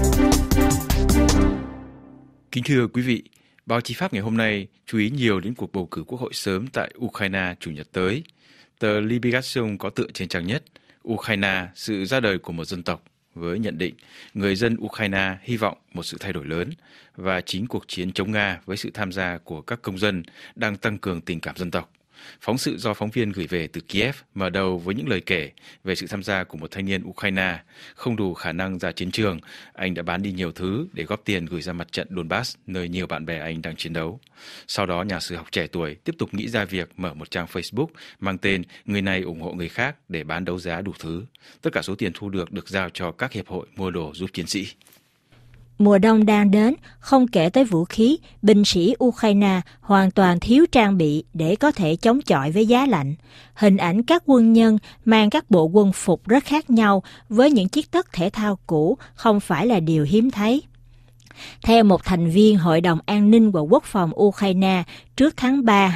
Kính thưa quý vị, báo chí Pháp ngày hôm nay chú ý nhiều đến cuộc bầu cử quốc hội sớm tại Ukraine Chủ nhật tới. Tờ Libération có tựa trên trang nhất Ukraine, sự ra đời của một dân tộc, với nhận định người dân Ukraine hy vọng một sự thay đổi lớn, và chính cuộc chiến chống Nga với sự tham gia của các công dân đang tăng cường tình cảm dân tộc. Phóng sự do phóng viên gửi về từ Kiev mở đầu với những lời kể về sự tham gia của một thanh niên Ukraine. Không đủ khả năng ra chiến trường, anh đã bán đi nhiều thứ để góp tiền gửi ra mặt trận Donbass, nơi nhiều bạn bè anh đang chiến đấu. Sau đó, nhà sử học trẻ tuổi tiếp tục nghĩ ra việc mở một trang Facebook mang tên Người này ủng hộ người khác để bán đấu giá đủ thứ. Tất cả số tiền thu được giao cho các hiệp hội mua đồ giúp chiến sĩ. Mùa đông đang đến, không kể tới vũ khí, binh sĩ Ukraine hoàn toàn thiếu trang bị để có thể chống chọi với giá lạnh. Hình ảnh các quân nhân mang các bộ quân phục rất khác nhau với những chiếc tất thể thao cũ không phải là điều hiếm thấy. Theo một thành viên Hội đồng An ninh và Quốc phòng Ukraine, trước tháng 3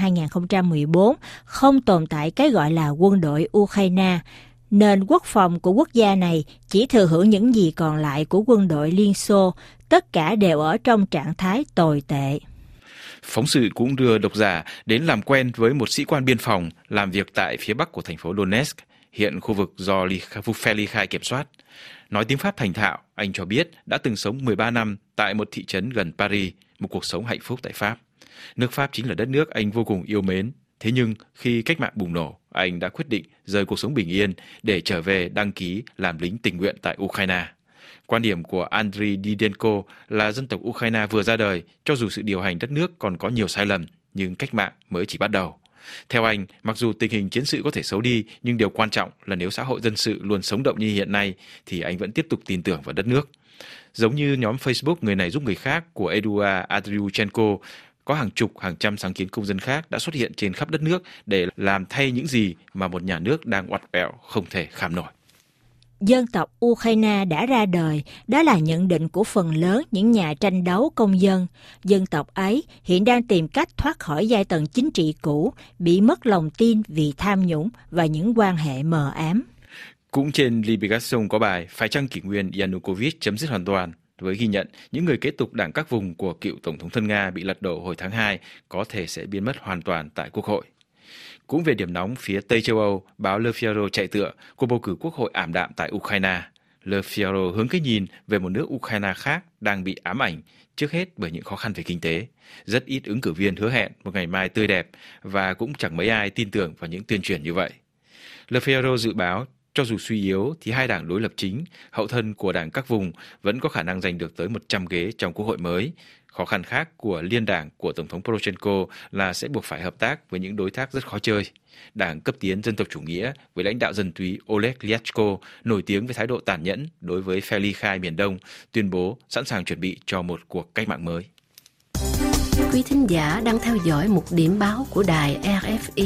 2014, không tồn tại cái gọi là quân đội Ukraine. Nền quốc phòng của quốc gia này chỉ thừa hưởng những gì còn lại của quân đội Liên Xô, tất cả đều ở trong trạng thái tồi tệ. Phóng sự cũng đưa độc giả đến làm quen với một sĩ quan biên phòng làm việc tại phía bắc của thành phố Donetsk, hiện khu vực do phe ly khai kiểm soát. Nói tiếng Pháp thành thạo, anh cho biết đã từng sống 13 năm tại một thị trấn gần Paris, một cuộc sống hạnh phúc tại Pháp. Nước Pháp chính là đất nước anh vô cùng yêu mến. Thế nhưng khi cách mạng bùng nổ, anh đã quyết định rời cuộc sống bình yên để trở về đăng ký làm lính tình nguyện tại Ukraine. Quan điểm của Andriy Didenko là dân tộc Ukraine vừa ra đời, cho dù sự điều hành đất nước còn có nhiều sai lầm, nhưng cách mạng mới chỉ bắt đầu. Theo anh, mặc dù tình hình chiến sự có thể xấu đi, nhưng điều quan trọng là nếu xã hội dân sự luôn sống động như hiện nay, thì anh vẫn tiếp tục tin tưởng vào đất nước. Giống như nhóm Facebook Người này giúp người khác của Eduard Andriuchenko, có hàng chục, hàng trăm sáng kiến công dân khác đã xuất hiện trên khắp đất nước để làm thay những gì mà một nhà nước đang oặt vẹo không thể kham nổi. Dân tộc Ukraine đã ra đời, đó là nhận định của phần lớn những nhà tranh đấu công dân. Dân tộc ấy hiện đang tìm cách thoát khỏi giai tầng chính trị cũ, bị mất lòng tin vì tham nhũng và những quan hệ mờ ám. Cũng trên Libération có bài Phải chăng kỷ nguyên Yanukovych chấm dứt hoàn toàn, với ghi nhận những người kế tục đảng các vùng của cựu Tổng thống thân Nga bị lật đổ hồi tháng 2 có thể sẽ biến mất hoàn toàn tại Quốc hội. Cũng về điểm nóng phía Tây châu Âu, báo Le Figaro chạy tựa cuộc bầu cử Quốc hội ảm đạm tại Ukraine. Le Figaro hướng cái nhìn về một nước Ukraine khác đang bị ám ảnh, trước hết bởi những khó khăn về kinh tế. Rất ít ứng cử viên hứa hẹn một ngày mai tươi đẹp và cũng chẳng mấy ai tin tưởng vào những tuyên truyền như vậy. Le Figaro dự báo cho dù suy yếu thì hai đảng đối lập chính, hậu thân của đảng các vùng vẫn có khả năng giành được tới 100 ghế trong Quốc hội mới. Khó khăn khác của liên đảng của Tổng thống Poroshenko là sẽ buộc phải hợp tác với những đối tác rất khó chơi. Đảng cấp tiến dân tộc chủ nghĩa với lãnh đạo dân túy Oleg Lyachko nổi tiếng với thái độ tàn nhẫn đối với phe ly khai miền Đông, tuyên bố sẵn sàng chuẩn bị cho một cuộc cách mạng mới. Quý thính giả đang theo dõi một điểm báo của đài RFI.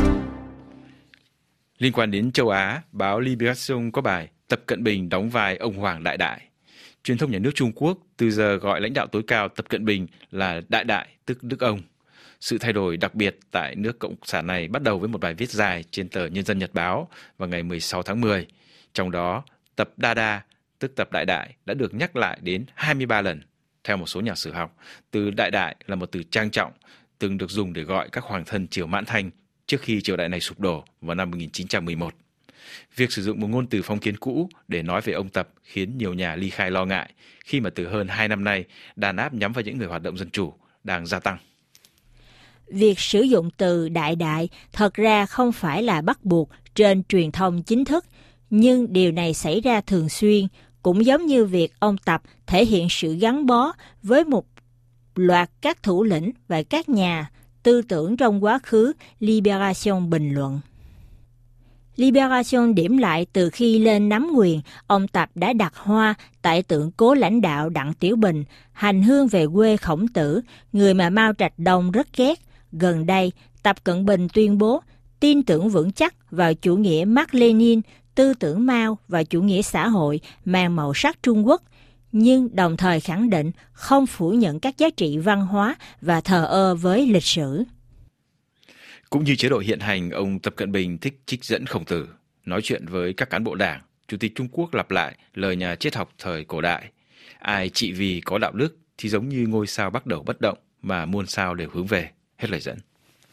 Liên quan đến châu Á, báo Libération có bài Tập Cận Bình đóng vai ông Hoàng Đại Đại. Truyền thông nhà nước Trung Quốc từ giờ gọi lãnh đạo tối cao Tập Cận Bình là Đại Đại, tức Đức ông. Sự thay đổi đặc biệt tại nước Cộng sản này bắt đầu với một bài viết dài trên tờ Nhân dân Nhật báo vào ngày 16 tháng 10. Trong đó, Tập Đa, tức Tập Đại Đại, đã được nhắc lại đến 23 lần. Theo một số nhà sử học, từ Đại Đại là một từ trang trọng, từng được dùng để gọi các hoàng thân triều Mãn Thanh trước khi triều đại này sụp đổ vào năm 1911. Việc sử dụng một ngôn từ phong kiến cũ để nói về ông Tập khiến nhiều nhà ly khai lo ngại khi mà từ hơn 2 năm nay, đàn áp nhắm vào những người hoạt động dân chủ đang gia tăng. Việc sử dụng từ Đại Đại thật ra không phải là bắt buộc trên truyền thông chính thức, nhưng điều này xảy ra thường xuyên, cũng giống như việc ông Tập thể hiện sự gắn bó với một loạt các thủ lĩnh và các nhà tư tưởng trong quá khứ, Libération bình luận. Libération điểm lại từ khi lên nắm quyền, ông Tập đã đặt hoa tại tượng cố lãnh đạo Đặng Tiểu Bình, hành hương về quê Khổng Tử, người mà Mao Trạch Đông rất ghét. Gần đây, Tập Cận Bình tuyên bố tin tưởng vững chắc vào chủ nghĩa Mác Lênin, tư tưởng Mao và chủ nghĩa xã hội mang màu sắc Trung Quốc, nhưng đồng thời khẳng định không phủ nhận các giá trị văn hóa và thờ ơ với lịch sử. Cũng như chế độ hiện hành, ông Tập Cận Bình thích trích dẫn Khổng Tử, nói chuyện với các cán bộ đảng. Chủ tịch Trung Quốc lặp lại lời nhà triết học thời cổ đại: ai trị vì có đạo đức thì giống như ngôi sao bắt đầu bất động mà muôn sao đều hướng về. Hết lời dẫn.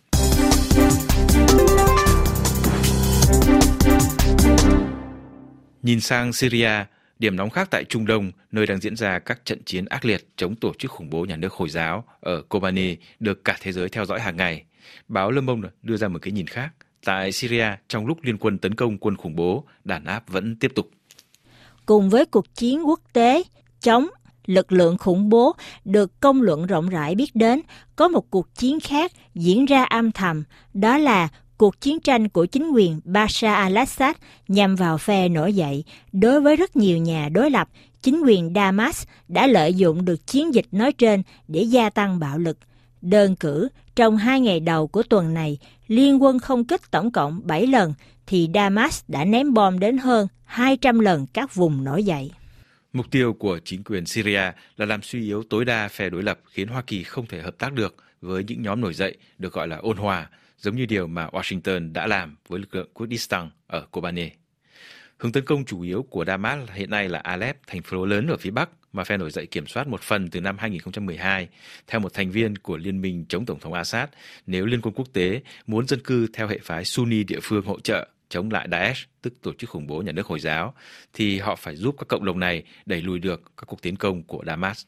Nhìn sang Syria, điểm nóng khác tại Trung Đông, nơi đang diễn ra các trận chiến ác liệt chống tổ chức khủng bố nhà nước Hồi giáo ở Kobani được cả thế giới theo dõi hàng ngày. Báo Le Monde đưa ra một cái nhìn khác. Tại Syria, trong lúc liên quân tấn công quân khủng bố, đàn áp vẫn tiếp tục. Cùng với cuộc chiến quốc tế chống lực lượng khủng bố được công luận rộng rãi biết đến, có một cuộc chiến khác diễn ra âm thầm, đó là cuộc chiến tranh của chính quyền Bashar al-Assad nhằm vào phe nổi dậy. Đối với rất nhiều nhà đối lập, chính quyền Damas đã lợi dụng được chiến dịch nói trên để gia tăng bạo lực. Đơn cử, trong 2 ngày đầu của tuần này, liên quân không kích tổng cộng 7 lần, thì Damas đã ném bom đến hơn 200 lần các vùng nổi dậy. Mục tiêu của chính quyền Syria là làm suy yếu tối đa phe đối lập, khiến Hoa Kỳ không thể hợp tác được với những nhóm nổi dậy được gọi là ôn hòa, giống như điều mà Washington đã làm với lực lượng Kurdistan ở Kobani. Hướng tấn công chủ yếu của Damas hiện nay là Alep, thành phố lớn ở phía Bắc mà phe nổi dậy kiểm soát một phần từ năm 2012. Theo một thành viên của Liên minh chống Tổng thống Assad, nếu liên quân quốc tế muốn dân cư theo hệ phái Sunni địa phương hỗ trợ chống lại Daesh, tức tổ chức khủng bố nhà nước Hồi giáo, thì họ phải giúp các cộng đồng này đẩy lùi được các cuộc tiến công của Damas.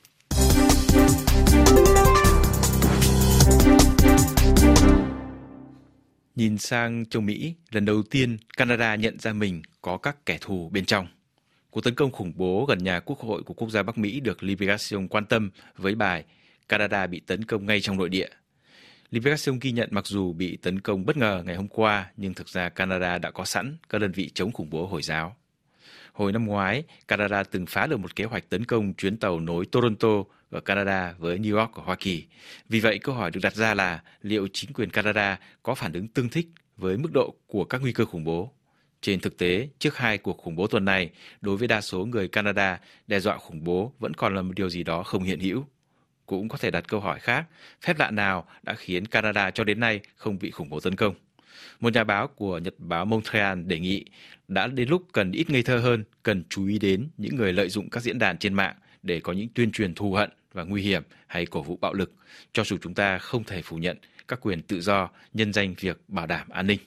Nhìn sang châu Mỹ, lần đầu tiên Canada nhận ra mình có các kẻ thù bên trong. Cuộc tấn công khủng bố gần nhà quốc hội của quốc gia Bắc Mỹ được Libération quan tâm với bài Canada bị tấn công ngay trong nội địa. Libération ghi nhận mặc dù bị tấn công bất ngờ ngày hôm qua, nhưng thực ra Canada đã có sẵn các đơn vị chống khủng bố Hồi giáo. Hồi năm ngoái, Canada từng phá được một kế hoạch tấn công chuyến tàu nối Toronto ở Canada với New York ở Hoa Kỳ. Vì vậy, câu hỏi được đặt ra là liệu chính quyền Canada có phản ứng tương thích với mức độ của các nguy cơ khủng bố? Trên thực tế, trước 2 cuộc khủng bố tuần này, đối với đa số người Canada, đe dọa khủng bố vẫn còn là một điều gì đó không hiện hữu. Cũng có thể đặt câu hỏi khác, phép lạ nào đã khiến Canada cho đến nay không bị khủng bố tấn công? Một nhà báo của Nhật báo Montreal đề nghị đã đến lúc cần ít ngây thơ hơn, cần chú ý đến những người lợi dụng các diễn đàn trên mạng để có những tuyên truyền thù hận và nguy hiểm hay cổ vũ bạo lực, cho dù chúng ta không thể phủ nhận các quyền tự do nhân danh việc bảo đảm an ninh.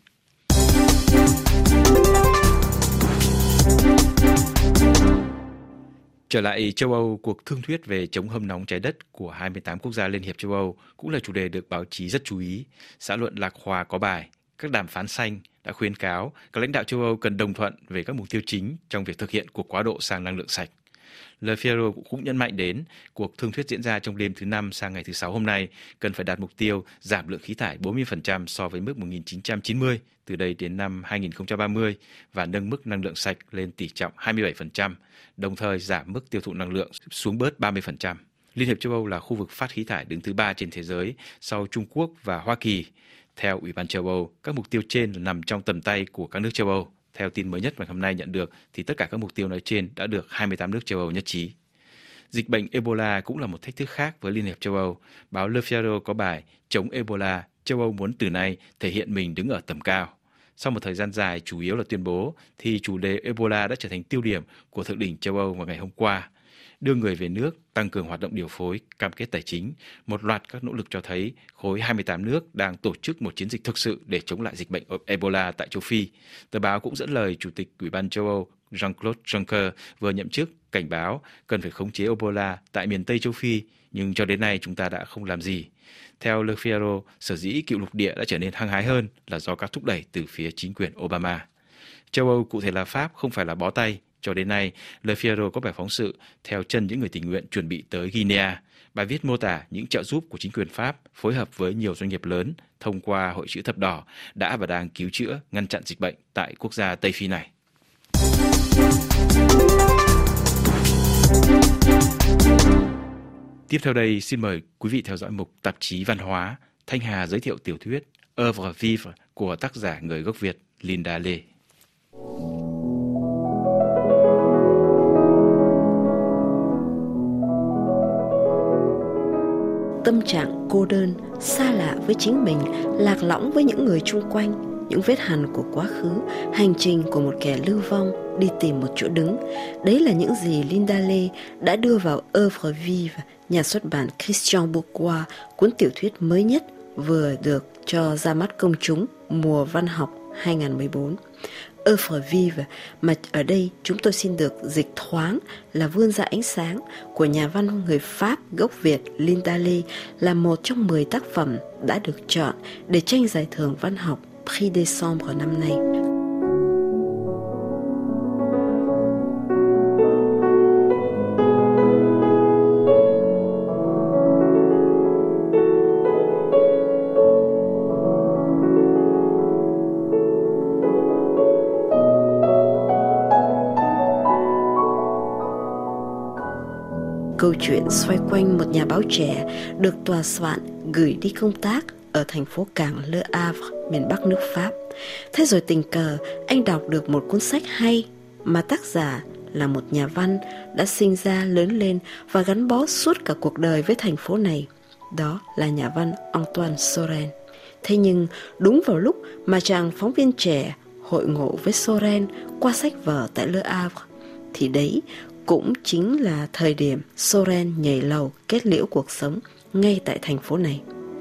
Trở lại châu Âu, cuộc thương thuyết về chống hâm nóng trái đất của 28 quốc gia Liên hiệp châu Âu cũng là chủ đề được báo chí rất chú ý. Xã luận Lạc Hòa có bài "Các đàm phán xanh" đã khuyến cáo các lãnh đạo châu Âu cần đồng thuận về các mục tiêu chính trong việc thực hiện cuộc quá độ sang năng lượng sạch. Le Figaro cũng nhấn mạnh đến cuộc thương thuyết diễn ra trong đêm thứ 5 sang ngày thứ 6 hôm nay cần phải đạt mục tiêu giảm lượng khí thải 40% so với mức 1990 từ đây đến năm 2030 và nâng mức năng lượng sạch lên tỷ trọng 27%, đồng thời giảm mức tiêu thụ năng lượng xuống bớt 30%. Liên hiệp châu Âu là khu vực phát khí thải đứng thứ 3 trên thế giới sau Trung Quốc và Hoa Kỳ. Theo Ủy ban châu Âu, các mục tiêu trên nằm trong tầm tay của các nước châu Âu. Theo tin mới nhất mà hôm nay nhận được, thì tất cả các mục tiêu nói trên đã được 28 nước châu Âu nhất trí. Dịch bệnh Ebola cũng là một thách thức khác với Liên hiệp châu Âu. Báo Le Figaro có bài "Chống Ebola, châu Âu muốn từ nay thể hiện mình đứng ở tầm cao". Sau một thời gian dài chủ yếu là tuyên bố, thì chủ đề Ebola đã trở thành tiêu điểm của Thượng đỉnh châu Âu vào ngày hôm qua. Đưa người về nước, tăng cường hoạt động điều phối, cam kết tài chính. Một loạt các nỗ lực cho thấy khối 28 nước đang tổ chức một chiến dịch thực sự để chống lại dịch bệnh Ebola tại châu Phi. Tờ báo cũng dẫn lời Chủ tịch Ủy ban châu Âu Jean-Claude Juncker vừa nhậm chức cảnh báo cần phải khống chế Ebola tại miền Tây châu Phi, nhưng cho đến nay chúng ta đã không làm gì. Theo Le Figaro, sở dĩ cựu lục địa đã trở nên hăng hái hơn là do các thúc đẩy từ phía chính quyền Obama. Châu Âu, cụ thể là Pháp, không phải là bó tay. Cho đến nay, Le Figaro có bài phóng sự theo chân những người tình nguyện chuẩn bị tới Guinea. Bài viết mô tả những trợ giúp của chính quyền Pháp phối hợp với nhiều doanh nghiệp lớn thông qua Hội chữ thập đỏ đã và đang cứu chữa, ngăn chặn dịch bệnh tại quốc gia Tây Phi này. Tiếp theo đây, xin mời quý vị theo dõi mục Tạp chí Văn hóa. Thanh Hà giới thiệu tiểu thuyết Œuvre Vive của tác giả người gốc Việt Linda Lê. Tâm trạng cô đơn, xa lạ với chính mình, lạc lõng với những người chung quanh, những vết hằn của quá khứ, hành trình của một kẻ lưu vong đi tìm một chỗ đứng. Đấy là những gì Linda Lê đã đưa vào Œuvre Vive, nhà xuất bản Christian Bourgois, cuốn tiểu thuyết mới nhất vừa được cho ra mắt công chúng mùa văn học 2014. Œuvre Vive, mà ở đây chúng tôi xin được dịch thoáng là vươn ra ánh sáng, của nhà văn người Pháp gốc Việt Linda Lê, là một trong 10 tác phẩm đã được chọn để tranh giải thưởng văn học Prix Décembre năm nay. Câu chuyện xoay quanh một nhà báo trẻ được tòa soạn gửi đi công tác ở thành phố cảng Le Havre, miền Bắc nước Pháp. Thế rồi tình cờ anh đọc được một cuốn sách hay mà tác giả là một nhà văn đã sinh ra, lớn lên và gắn bó suốt cả cuộc đời với thành phố này. Đó là nhà văn Antoine Sorel. Thế nhưng đúng vào lúc mà chàng phóng viên trẻ hội ngộ với Sorel qua sách vở tại Le Havre, thì đấy cũng chính là thời điểm Sorel nhảy lầu kết liễu cuộc sống ngay tại thành phố này.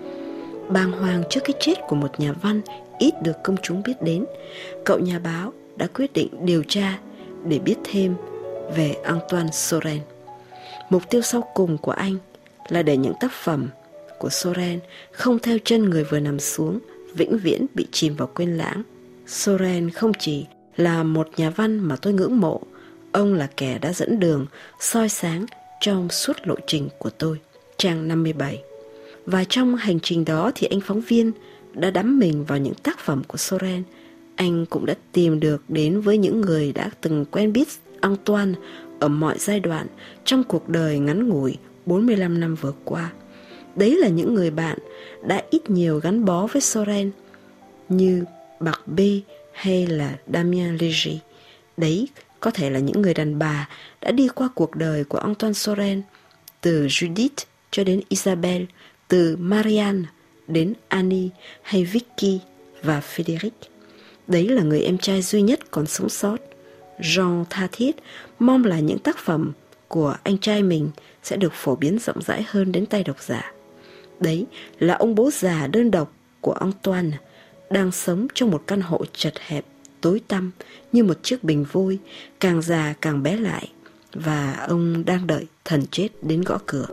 Bàng hoàng trước cái chết của một nhà văn ít được công chúng biết đến, cậu nhà báo đã quyết định điều tra để biết thêm về Antoine Sorel. Mục tiêu sau cùng của anh là để những tác phẩm của Sorel không theo chân người vừa nằm xuống, vĩnh viễn bị chìm vào quên lãng. Sorel không chỉ là một nhà văn mà tôi ngưỡng mộ, ông là kẻ đã dẫn đường, soi sáng trong suốt lộ trình của tôi. Trang 57. Và trong hành trình đó thì anh phóng viên đã đắm mình vào những tác phẩm của Sorel. Anh cũng đã tìm được đến với những người đã từng quen biết Antoine ở mọi giai đoạn trong cuộc đời ngắn ngủi 45 năm vừa qua. Đấy là những người bạn đã ít nhiều gắn bó với Sorel, như Barbé hay là Damien Léger. Đấy có thể là những người đàn bà đã đi qua cuộc đời của Antoine Sorel, từ Judith cho đến Isabelle, từ Marianne đến Annie hay Vicky và Frédéric. Đấy là người em trai duy nhất còn sống sót. Jean tha thiết mong là những tác phẩm của anh trai mình sẽ được phổ biến rộng rãi hơn đến tay độc giả. Đấy là ông bố già đơn độc của Antoine, đang sống trong một căn hộ chật hẹp, tối tăm như một chiếc bình vôi, càng già càng bé lại, và ông đang đợi thần chết đến gõ cửa.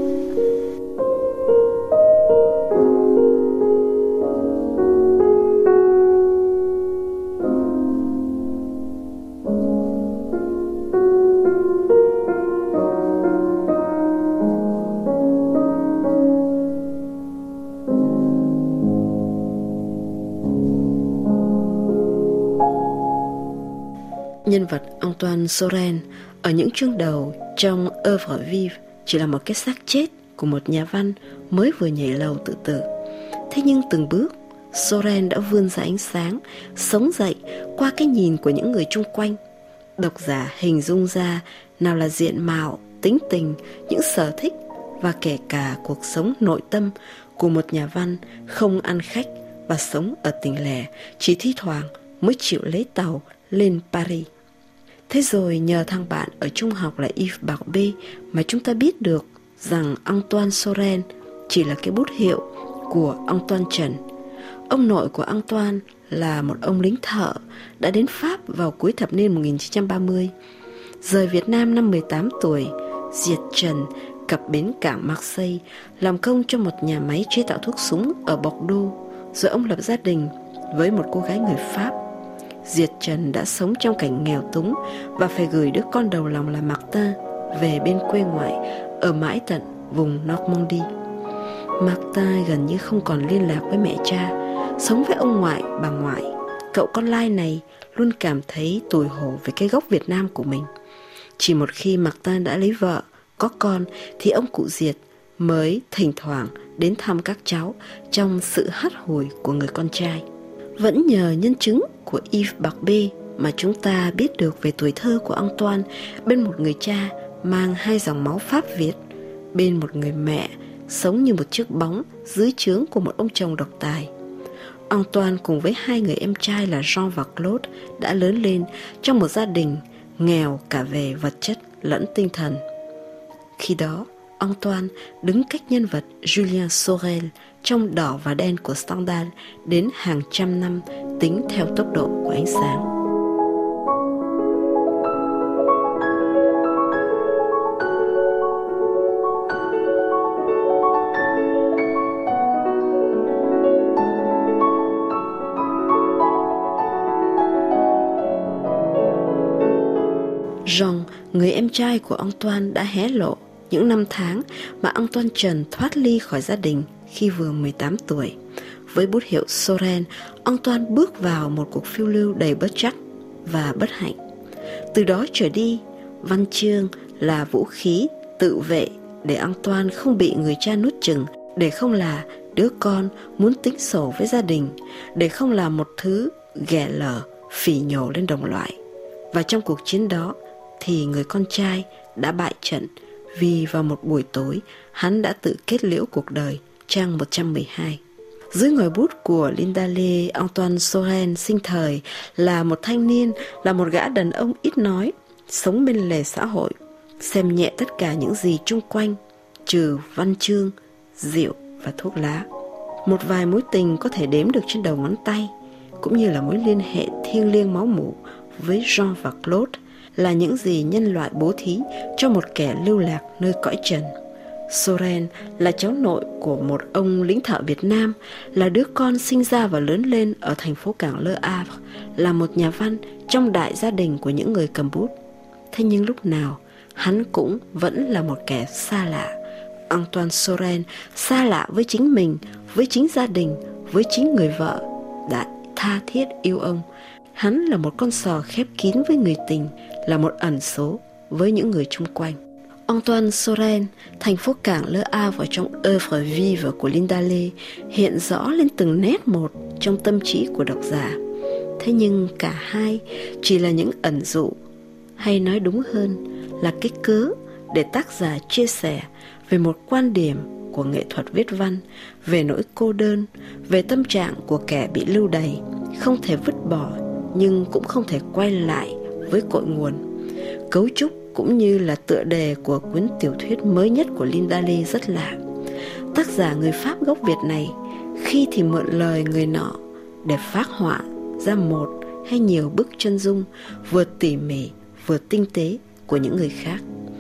Nhân vật Antoine Sorel ở những chương đầu trong Œuvre Vive chỉ là một cái xác chết của một nhà văn mới vừa nhảy lầu tự tử. Thế nhưng từng bước, Sorel đã vươn ra ánh sáng, sống dậy qua cái nhìn của những người chung quanh. Độc giả hình dung ra nào là diện mạo, tính tình, những sở thích và kể cả cuộc sống nội tâm của một nhà văn không ăn khách và sống ở tỉnh lẻ, chỉ thi thoảng mới chịu lấy tàu lên Paris. Thế rồi nhờ thằng bạn ở trung học là Yves Barbé mà chúng ta biết được rằng Antoine Sorel chỉ là cái bút hiệu của Antoine Trần. Ông nội của Antoine là một ông lính thợ đã đến Pháp vào cuối thập niên 1930. Rời Việt Nam năm 18 tuổi, diệt Trần, cập bến cảng Marseille, làm công cho một nhà máy chế tạo thuốc súng ở Bordeaux. Rồi ông lập gia đình với một cô gái người Pháp. Diệt Trần đã sống trong cảnh nghèo túng và phải gửi đứa con đầu lòng là Martin về bên quê ngoại ở mãi tận vùng Normandy. Martin gần như không còn liên lạc với mẹ cha, sống với ông ngoại, bà ngoại. Cậu con lai này luôn cảm thấy tủi hổ về cái gốc Việt Nam của mình. Chỉ một khi Martin đã lấy vợ, có con thì ông cụ Diệt mới thỉnh thoảng đến thăm các cháu trong sự hắt hủi của người con trai. Vẫn nhờ nhân chứng của Yves Barbet mà chúng ta biết được về tuổi thơ của Antoine bên một người cha mang hai dòng máu Pháp Việt, bên một người mẹ sống như một chiếc bóng dưới trướng của một ông chồng độc tài. Antoine cùng với hai người em trai là Jean và Claude đã lớn lên trong một gia đình nghèo cả về vật chất lẫn tinh thần. Khi đó, Antoine đứng cách nhân vật Julien Sorel trong Đỏ và Đen của Stendhal đến hàng trăm năm tính theo tốc độ của ánh sáng. Jean, người em trai của Antoine, đã hé lộ những năm tháng mà Antoine Trần thoát ly khỏi gia đình khi vừa 18 tuổi. Với bút hiệu Sorel, Antoine bước vào một cuộc phiêu lưu đầy bất trắc và bất hạnh. Từ đó trở đi, văn chương là vũ khí tự vệ để Antoine không bị người cha nuốt chửng, để không là đứa con muốn tính sổ với gia đình, để không là một thứ ghẻ lở phỉ nhổ lên đồng loại. Và trong cuộc chiến đó thì người con trai đã bại trận, vì vào một buổi tối hắn đã tự kết liễu cuộc đời, trang 112. Dưới ngòi bút của Linda Lê, Antoine Sorel sinh thời là một thanh niên, là một gã đàn ông ít nói, sống bên lề xã hội, xem nhẹ tất cả những gì chung quanh, trừ văn chương, rượu và thuốc lá. Một vài mối tình có thể đếm được trên đầu ngón tay, cũng như là mối liên hệ thiêng liêng máu mủ với Jean và Claude, là những gì nhân loại bố thí cho một kẻ lưu lạc nơi cõi trần. Sorel là cháu nội của một ông lính thợ Việt Nam, là đứa con sinh ra và lớn lên ở thành phố cảng Le Havre, là một nhà văn trong đại gia đình của những người cầm bút. Thế nhưng lúc nào hắn cũng vẫn là một kẻ xa lạ. Antoine Sorel xa lạ với chính mình, với chính gia đình, với chính người vợ đã tha thiết yêu ông. Hắn là một con sò khép kín với người tình, là một ẩn số với những người chung quanh. Antoine Sorel, thành phố cảng Le Havre trong œuvre vive của Linda Lê, hiện rõ lên từng nét một trong tâm trí của độc giả. Thế nhưng cả hai chỉ là những ẩn dụ, hay nói đúng hơn là cái cớ để tác giả chia sẻ về một quan điểm của nghệ thuật viết văn, về nỗi cô đơn, về tâm trạng của kẻ bị lưu đày, không thể vứt bỏ nhưng cũng không thể quay lại với cội nguồn. Cấu trúc cũng như là tựa đề của cuốn tiểu thuyết mới nhất của Linda Lê rất lạ. Tác giả người Pháp gốc Việt này khi thì mượn lời người nọ để phác họa ra một hay nhiều bức chân dung vừa tỉ mỉ vừa tinh tế của những người khác.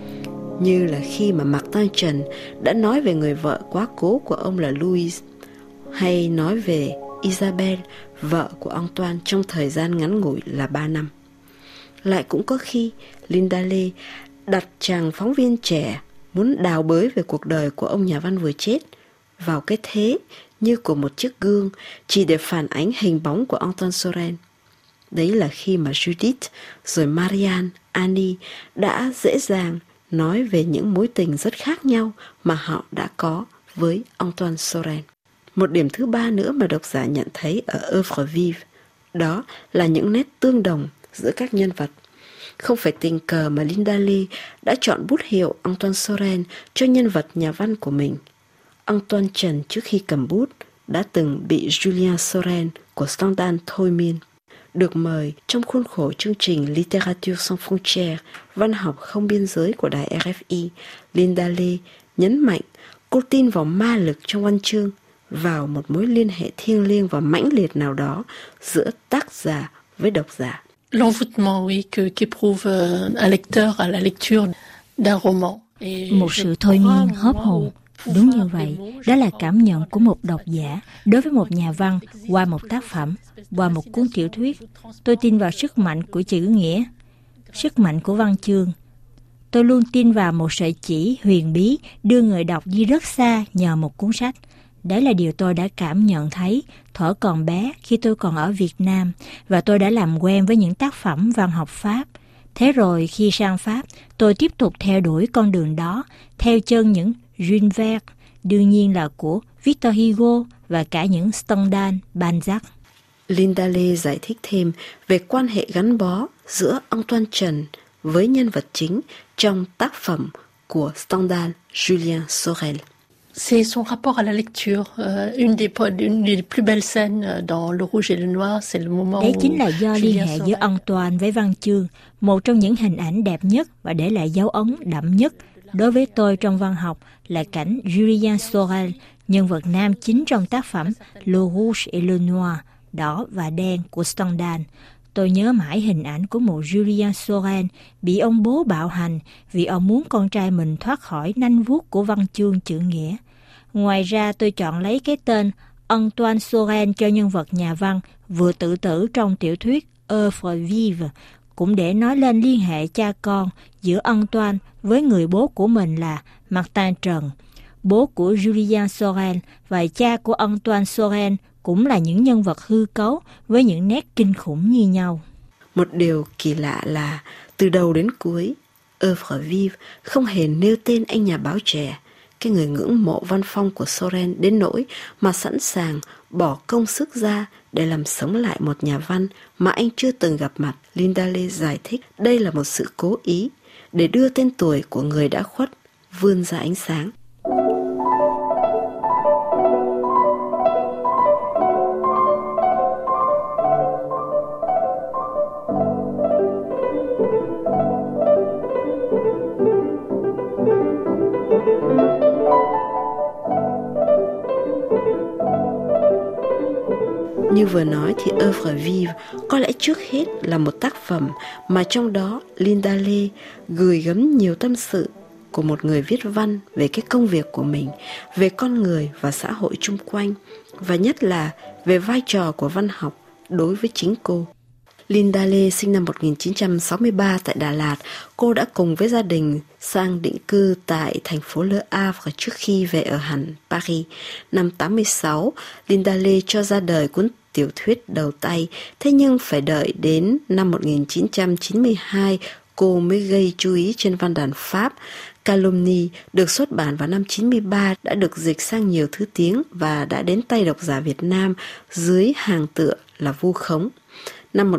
Như là khi mà Martin Trần đã nói về người vợ quá cố của ông là Louise, hay nói về Isabelle, vợ của Antoine trong thời gian ngắn ngủi là 3 năm. Lại cũng có khi Linda Lê đặt chàng phóng viên trẻ muốn đào bới về cuộc đời của ông nhà văn vừa chết vào cái thế như của một chiếc gương, chỉ để phản ánh hình bóng của Antoine Sorel. Đấy là khi mà Judith rồi Marianne, Annie đã dễ dàng nói về những mối tình rất khác nhau mà họ đã có với Antoine Sorel. Một điểm thứ ba nữa mà độc giả nhận thấy ở œuvre vive, đó là những nét tương đồng giữa các nhân vật. Không phải tình cờ mà Linda Lê đã chọn bút hiệu Antoine Sorel cho nhân vật nhà văn của mình. Antoine Trần trước khi cầm bút đã từng bị Julien Sorel của Stendhal thôi miên. Được mời trong khuôn khổ chương trình Littérature sans frontières, văn học không biên giới của đài RFI, Linda Lê nhấn mạnh cô tin vào ma lực trong văn chương, vào một mối liên hệ thiêng liêng và mãnh liệt nào đó giữa tác giả với độc giả. L'envoûtement, oui, qu'éprouve un lecteur à la lecture d'un roman. Một sự thôi miên hớp hồn. Đúng như vậy, đó là cảm nhận của một độc giả đối với một nhà văn qua một tác phẩm, qua một cuốn tiểu thuyết. Tôi tin vào sức mạnh của chữ nghĩa, sức mạnh của văn chương. Tôi luôn tin vào một sợi chỉ huyền bí đưa người đọc đi rất xa nhờ một cuốn sách. Đấy là điều tôi đã cảm nhận thấy thuở còn bé khi tôi còn ở Việt Nam, và tôi đã làm quen với những tác phẩm văn học Pháp. Thế rồi khi sang Pháp, tôi tiếp tục theo đuổi con đường đó, theo chân những Jules Verne, đương nhiên là của Victor Hugo và cả những Stendhal, Balzac. Linda Lê giải thích thêm về quan hệ gắn bó giữa Antoine Trần với nhân vật chính trong tác phẩm của Stendhal, Julien Sorel. C'est son rapport à la lecture. Une des plus belles scènes dans Le Rouge et le Noir, c'est le moment Đấy chính là do liên hệ giữa Antoine với văn chương. Một trong những hình ảnh đẹp nhất và để lại dấu ấn đậm nhất đối với tôi trong văn học là cảnh Julien Sorel, nhân vật nam chính trong tác phẩm Le Rouge et le Noir, đỏ và đen của Stendhal. Tôi nhớ mãi hình ảnh của một Julien Sorel bị ông bố bạo hành vì ông muốn con trai mình thoát khỏi nanh vuốt của văn chương chữ nghĩa. Ngoài ra tôi chọn lấy cái tên Antoine Sorel cho nhân vật nhà văn vừa tự tử trong tiểu thuyết Oeuvre vive, cũng để nói lên liên hệ cha con giữa Antoine với người bố của mình là Martin Trần. Bố của Julien Sorel và cha của Antoine Sorel cũng là những nhân vật hư cấu với những nét kinh khủng như nhau. Một điều kỳ lạ là từ đầu đến cuối, Oeuvre vive không hề nêu tên anh nhà báo trẻ, cái người ngưỡng mộ văn phong của Sorel đến nỗi mà sẵn sàng bỏ công sức ra để làm sống lại một nhà văn mà anh chưa từng gặp mặt. Linda Lê giải thích đây là một sự cố ý để đưa tên tuổi của người đã khuất vươn ra ánh sáng. Như vừa nói thì Oeuvre vive có lẽ trước hết là một tác phẩm mà trong đó Linda Lê gửi gắm nhiều tâm sự của một người viết văn về cái công việc của mình, về con người và xã hội chung quanh, và nhất là về vai trò của văn học đối với chính cô. Linda Lê sinh năm 1963 tại Đà Lạt. Cô đã cùng với gia đình sang định cư tại thành phố Le Havre trước khi về ở hẳn Paris. Năm 86, Linda Lê cho ra đời cuốn tiểu thuyết đầu tay, thế nhưng phải đợi đến năm 1992 cô mới gây chú ý trên văn đàn Pháp. Calomnie được xuất bản vào năm 93 đã được dịch sang nhiều thứ tiếng và đã đến tay độc giả Việt Nam dưới hàng tựa là Vu Khống. Năm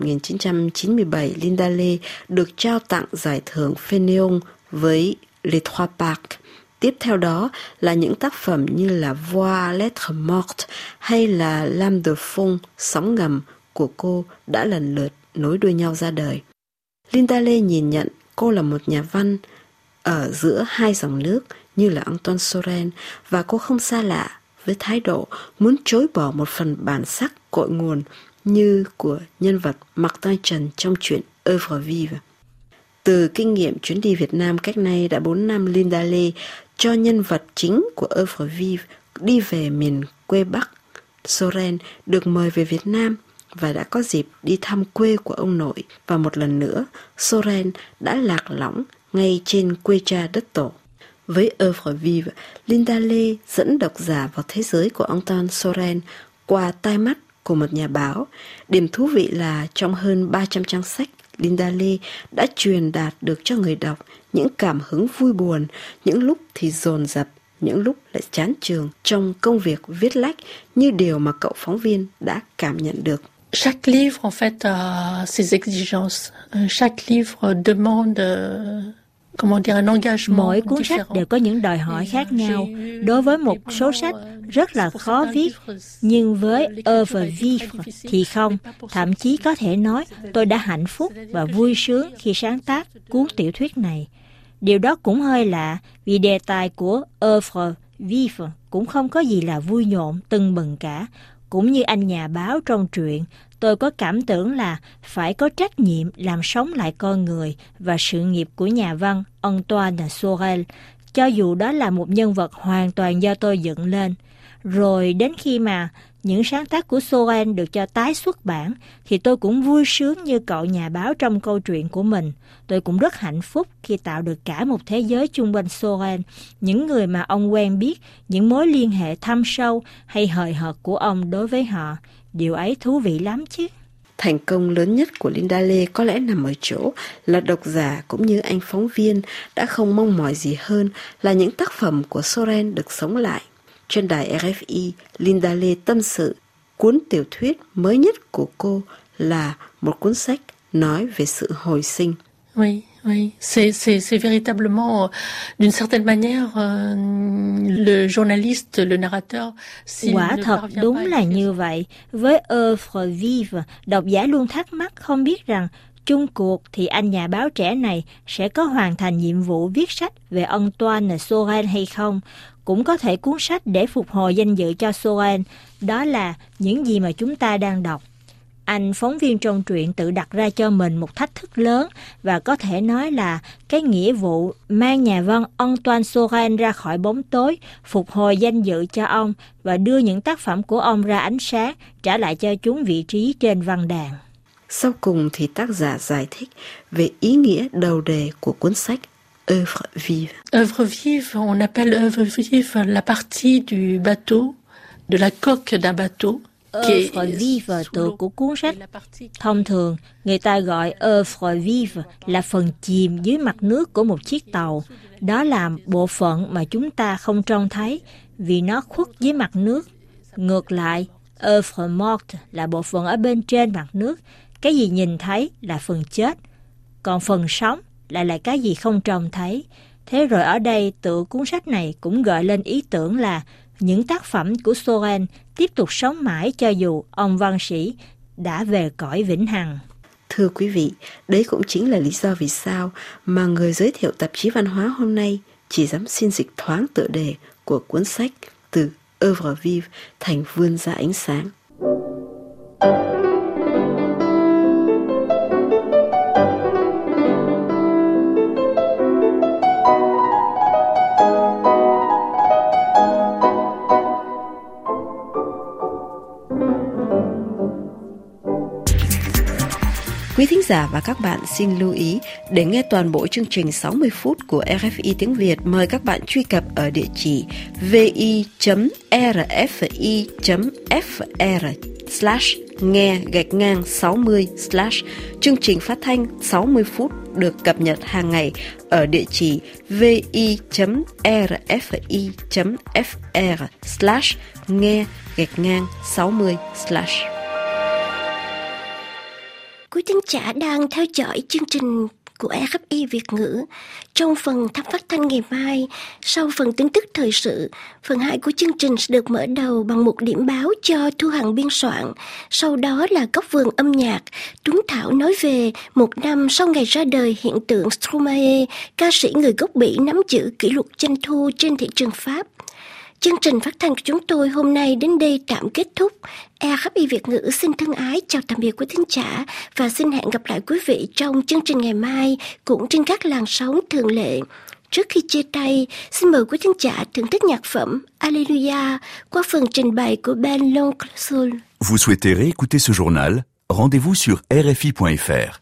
1997, Linda Lê được trao tặng giải thưởng Fénéon với Les Trois Parcs. Tiếp theo đó là những tác phẩm như là Voix lettres mortes hay là Lame de fond, sóng ngầm của cô đã lần lượt nối đuôi nhau ra đời. Linda Lê nhìn nhận cô là một nhà văn ở giữa hai dòng nước như là Antoine Sorel, và cô không xa lạ với thái độ muốn chối bỏ một phần bản sắc cội nguồn như của nhân vật Martin Trần trong truyện Oeuvre vive. Từ kinh nghiệm chuyến đi Việt Nam cách nay đã 4 năm, Linda Lê cho nhân vật chính của Oeuvre vive đi về miền quê Bắc. Sorel được mời về Việt Nam và đã có dịp đi thăm quê của ông nội, và một lần nữa Sorel đã lạc lõng ngay trên quê cha đất tổ. Với Oeuvre vive, Linda Lê dẫn độc giả vào thế giới của Antoine Sorel qua tai mắt của một nhà báo. Điểm thú vị là trong hơn 300 trang sách, Linda Lê đã truyền đạt được cho người đọc những cảm hứng vui buồn, những lúc thì dồn dập, những lúc lại chán chường trong công việc viết lách như điều mà cậu phóng viên đã cảm nhận được. Chaque livre en fait a ses exigences. Chaque livre demande Mỗi cuốn sách đều có những đòi hỏi khác nhau. Đối với một số sách rất là khó viết, nhưng với Oeuvre vive thì không. Thậm chí có thể nói tôi đã hạnh phúc và vui sướng khi sáng tác cuốn tiểu thuyết này. Điều đó cũng hơi lạ, vì đề tài của Oeuvre vive cũng không có gì là vui nhộn tưng bừng cả. Cũng như anh nhà báo trong truyện, tôi có cảm tưởng là phải có trách nhiệm làm sống lại con người và sự nghiệp của nhà văn Antoine Sorel, cho dù đó là một nhân vật hoàn toàn do tôi dựng lên. Rồi đến khi mà những sáng tác của Soren được cho tái xuất bản, thì tôi cũng vui sướng như cậu nhà báo trong câu chuyện của mình. Tôi cũng rất hạnh phúc khi tạo được cả một thế giới chung quanh Soren, những người mà ông quen biết, những mối liên hệ thâm sâu hay hời hợt của ông đối với họ. Điều ấy thú vị lắm chứ. Thành công lớn nhất của Linda Lê có lẽ nằm ở chỗ là độc giả cũng như anh phóng viên đã không mong mỏi gì hơn là những tác phẩm của Soren được sống lại. Trên đài RFI, Linda Lê tâm sự cuốn tiểu thuyết mới nhất của cô là một cuốn sách nói về sự hồi sinh. Oui, c'est véritablement, d'une certaine manière, le journaliste, le narrateur. Quả thật đúng là như vậy. Với œuvre vive, độc giả luôn thắc mắc không biết rằng chung cuộc thì anh nhà báo trẻ này sẽ có hoàn thành nhiệm vụ viết sách về Antoine Soren hay không. Cũng có thể cuốn sách để phục hồi danh dự cho Soren. Đó là những gì mà chúng ta đang đọc. Anh phóng viên trong truyện tự đặt ra cho mình một thách thức lớn và có thể nói là cái nghĩa vụ mang nhà văn Antoine Soren ra khỏi bóng tối, phục hồi danh dự cho ông và đưa những tác phẩm của ông ra ánh sáng, trả lại cho chúng vị trí trên văn đàn. Sau cùng thì tác giả giải thích về ý nghĩa đầu đề của cuốn sách Œuvre vive. Œuvre vive, on appelle œuvre vive la partie du bateau, de la coque d'un bateau. Œuvre vive tựa của cuốn sách. Thông thường, người ta gọi œuvre vive là phần chìm dưới mặt nước của một chiếc tàu. Đó là bộ phận mà chúng ta không trông thấy vì nó khuất dưới mặt nước. Ngược lại, œuvre morte là bộ phận ở bên trên mặt nước. Cái gì nhìn thấy là phần chết, còn phần sống lại là cái gì không trông thấy. Thế rồi ở đây tựa cuốn sách này cũng gợi lên ý tưởng là những tác phẩm của Soren tiếp tục sống mãi cho dù ông văn sĩ đã về cõi vĩnh hằng. Thưa quý vị, đấy cũng chính là lý do vì sao mà người giới thiệu tạp chí văn hóa hôm nay chỉ dám xin dịch thoáng tựa đề của cuốn sách từ œuvre vive thành vươn ra ánh sáng. Quý thính giả và các bạn xin lưu ý, để nghe toàn bộ chương trình 60 phút của RFI tiếng Việt, mời các bạn truy cập ở địa chỉ vi.rfi.fr/nghe-60/ chương trình phát thanh 60 phút được cập nhật hàng ngày ở địa chỉ vi.rfi.fr/nghe-60/. Quý thính giả đang theo dõi chương trình của RFI Việt ngữ. Trong phần thăm phát thanh ngày mai, sau phần tin tức thời sự, phần 2 của chương trình sẽ được mở đầu bằng một điểm báo cho Thu Hằng biên soạn. Sau đó là góc vườn âm nhạc. Tuấn Thảo nói về một năm sau ngày ra đời hiện tượng Stromae, ca sĩ người gốc Bỉ nắm giữ kỷ lục doanh thu trên thị trường Pháp. Chương trình phát thanh của chúng tôi hôm nay đến đây tạm kết thúc. RFI Việt ngữ xin thân ái chào tạm biệt quý thính giả và xin hẹn gặp lại quý vị trong chương trình ngày mai cũng trên các làn sóng thường lệ. Trước khi chia tay, xin mời quý thính giả thưởng thức nhạc phẩm Alléluia qua phần trình bày của Ben L'Oncle Soul. Vous souhaitez réécouter ce journal? Rendez-vous sur rfi.fr.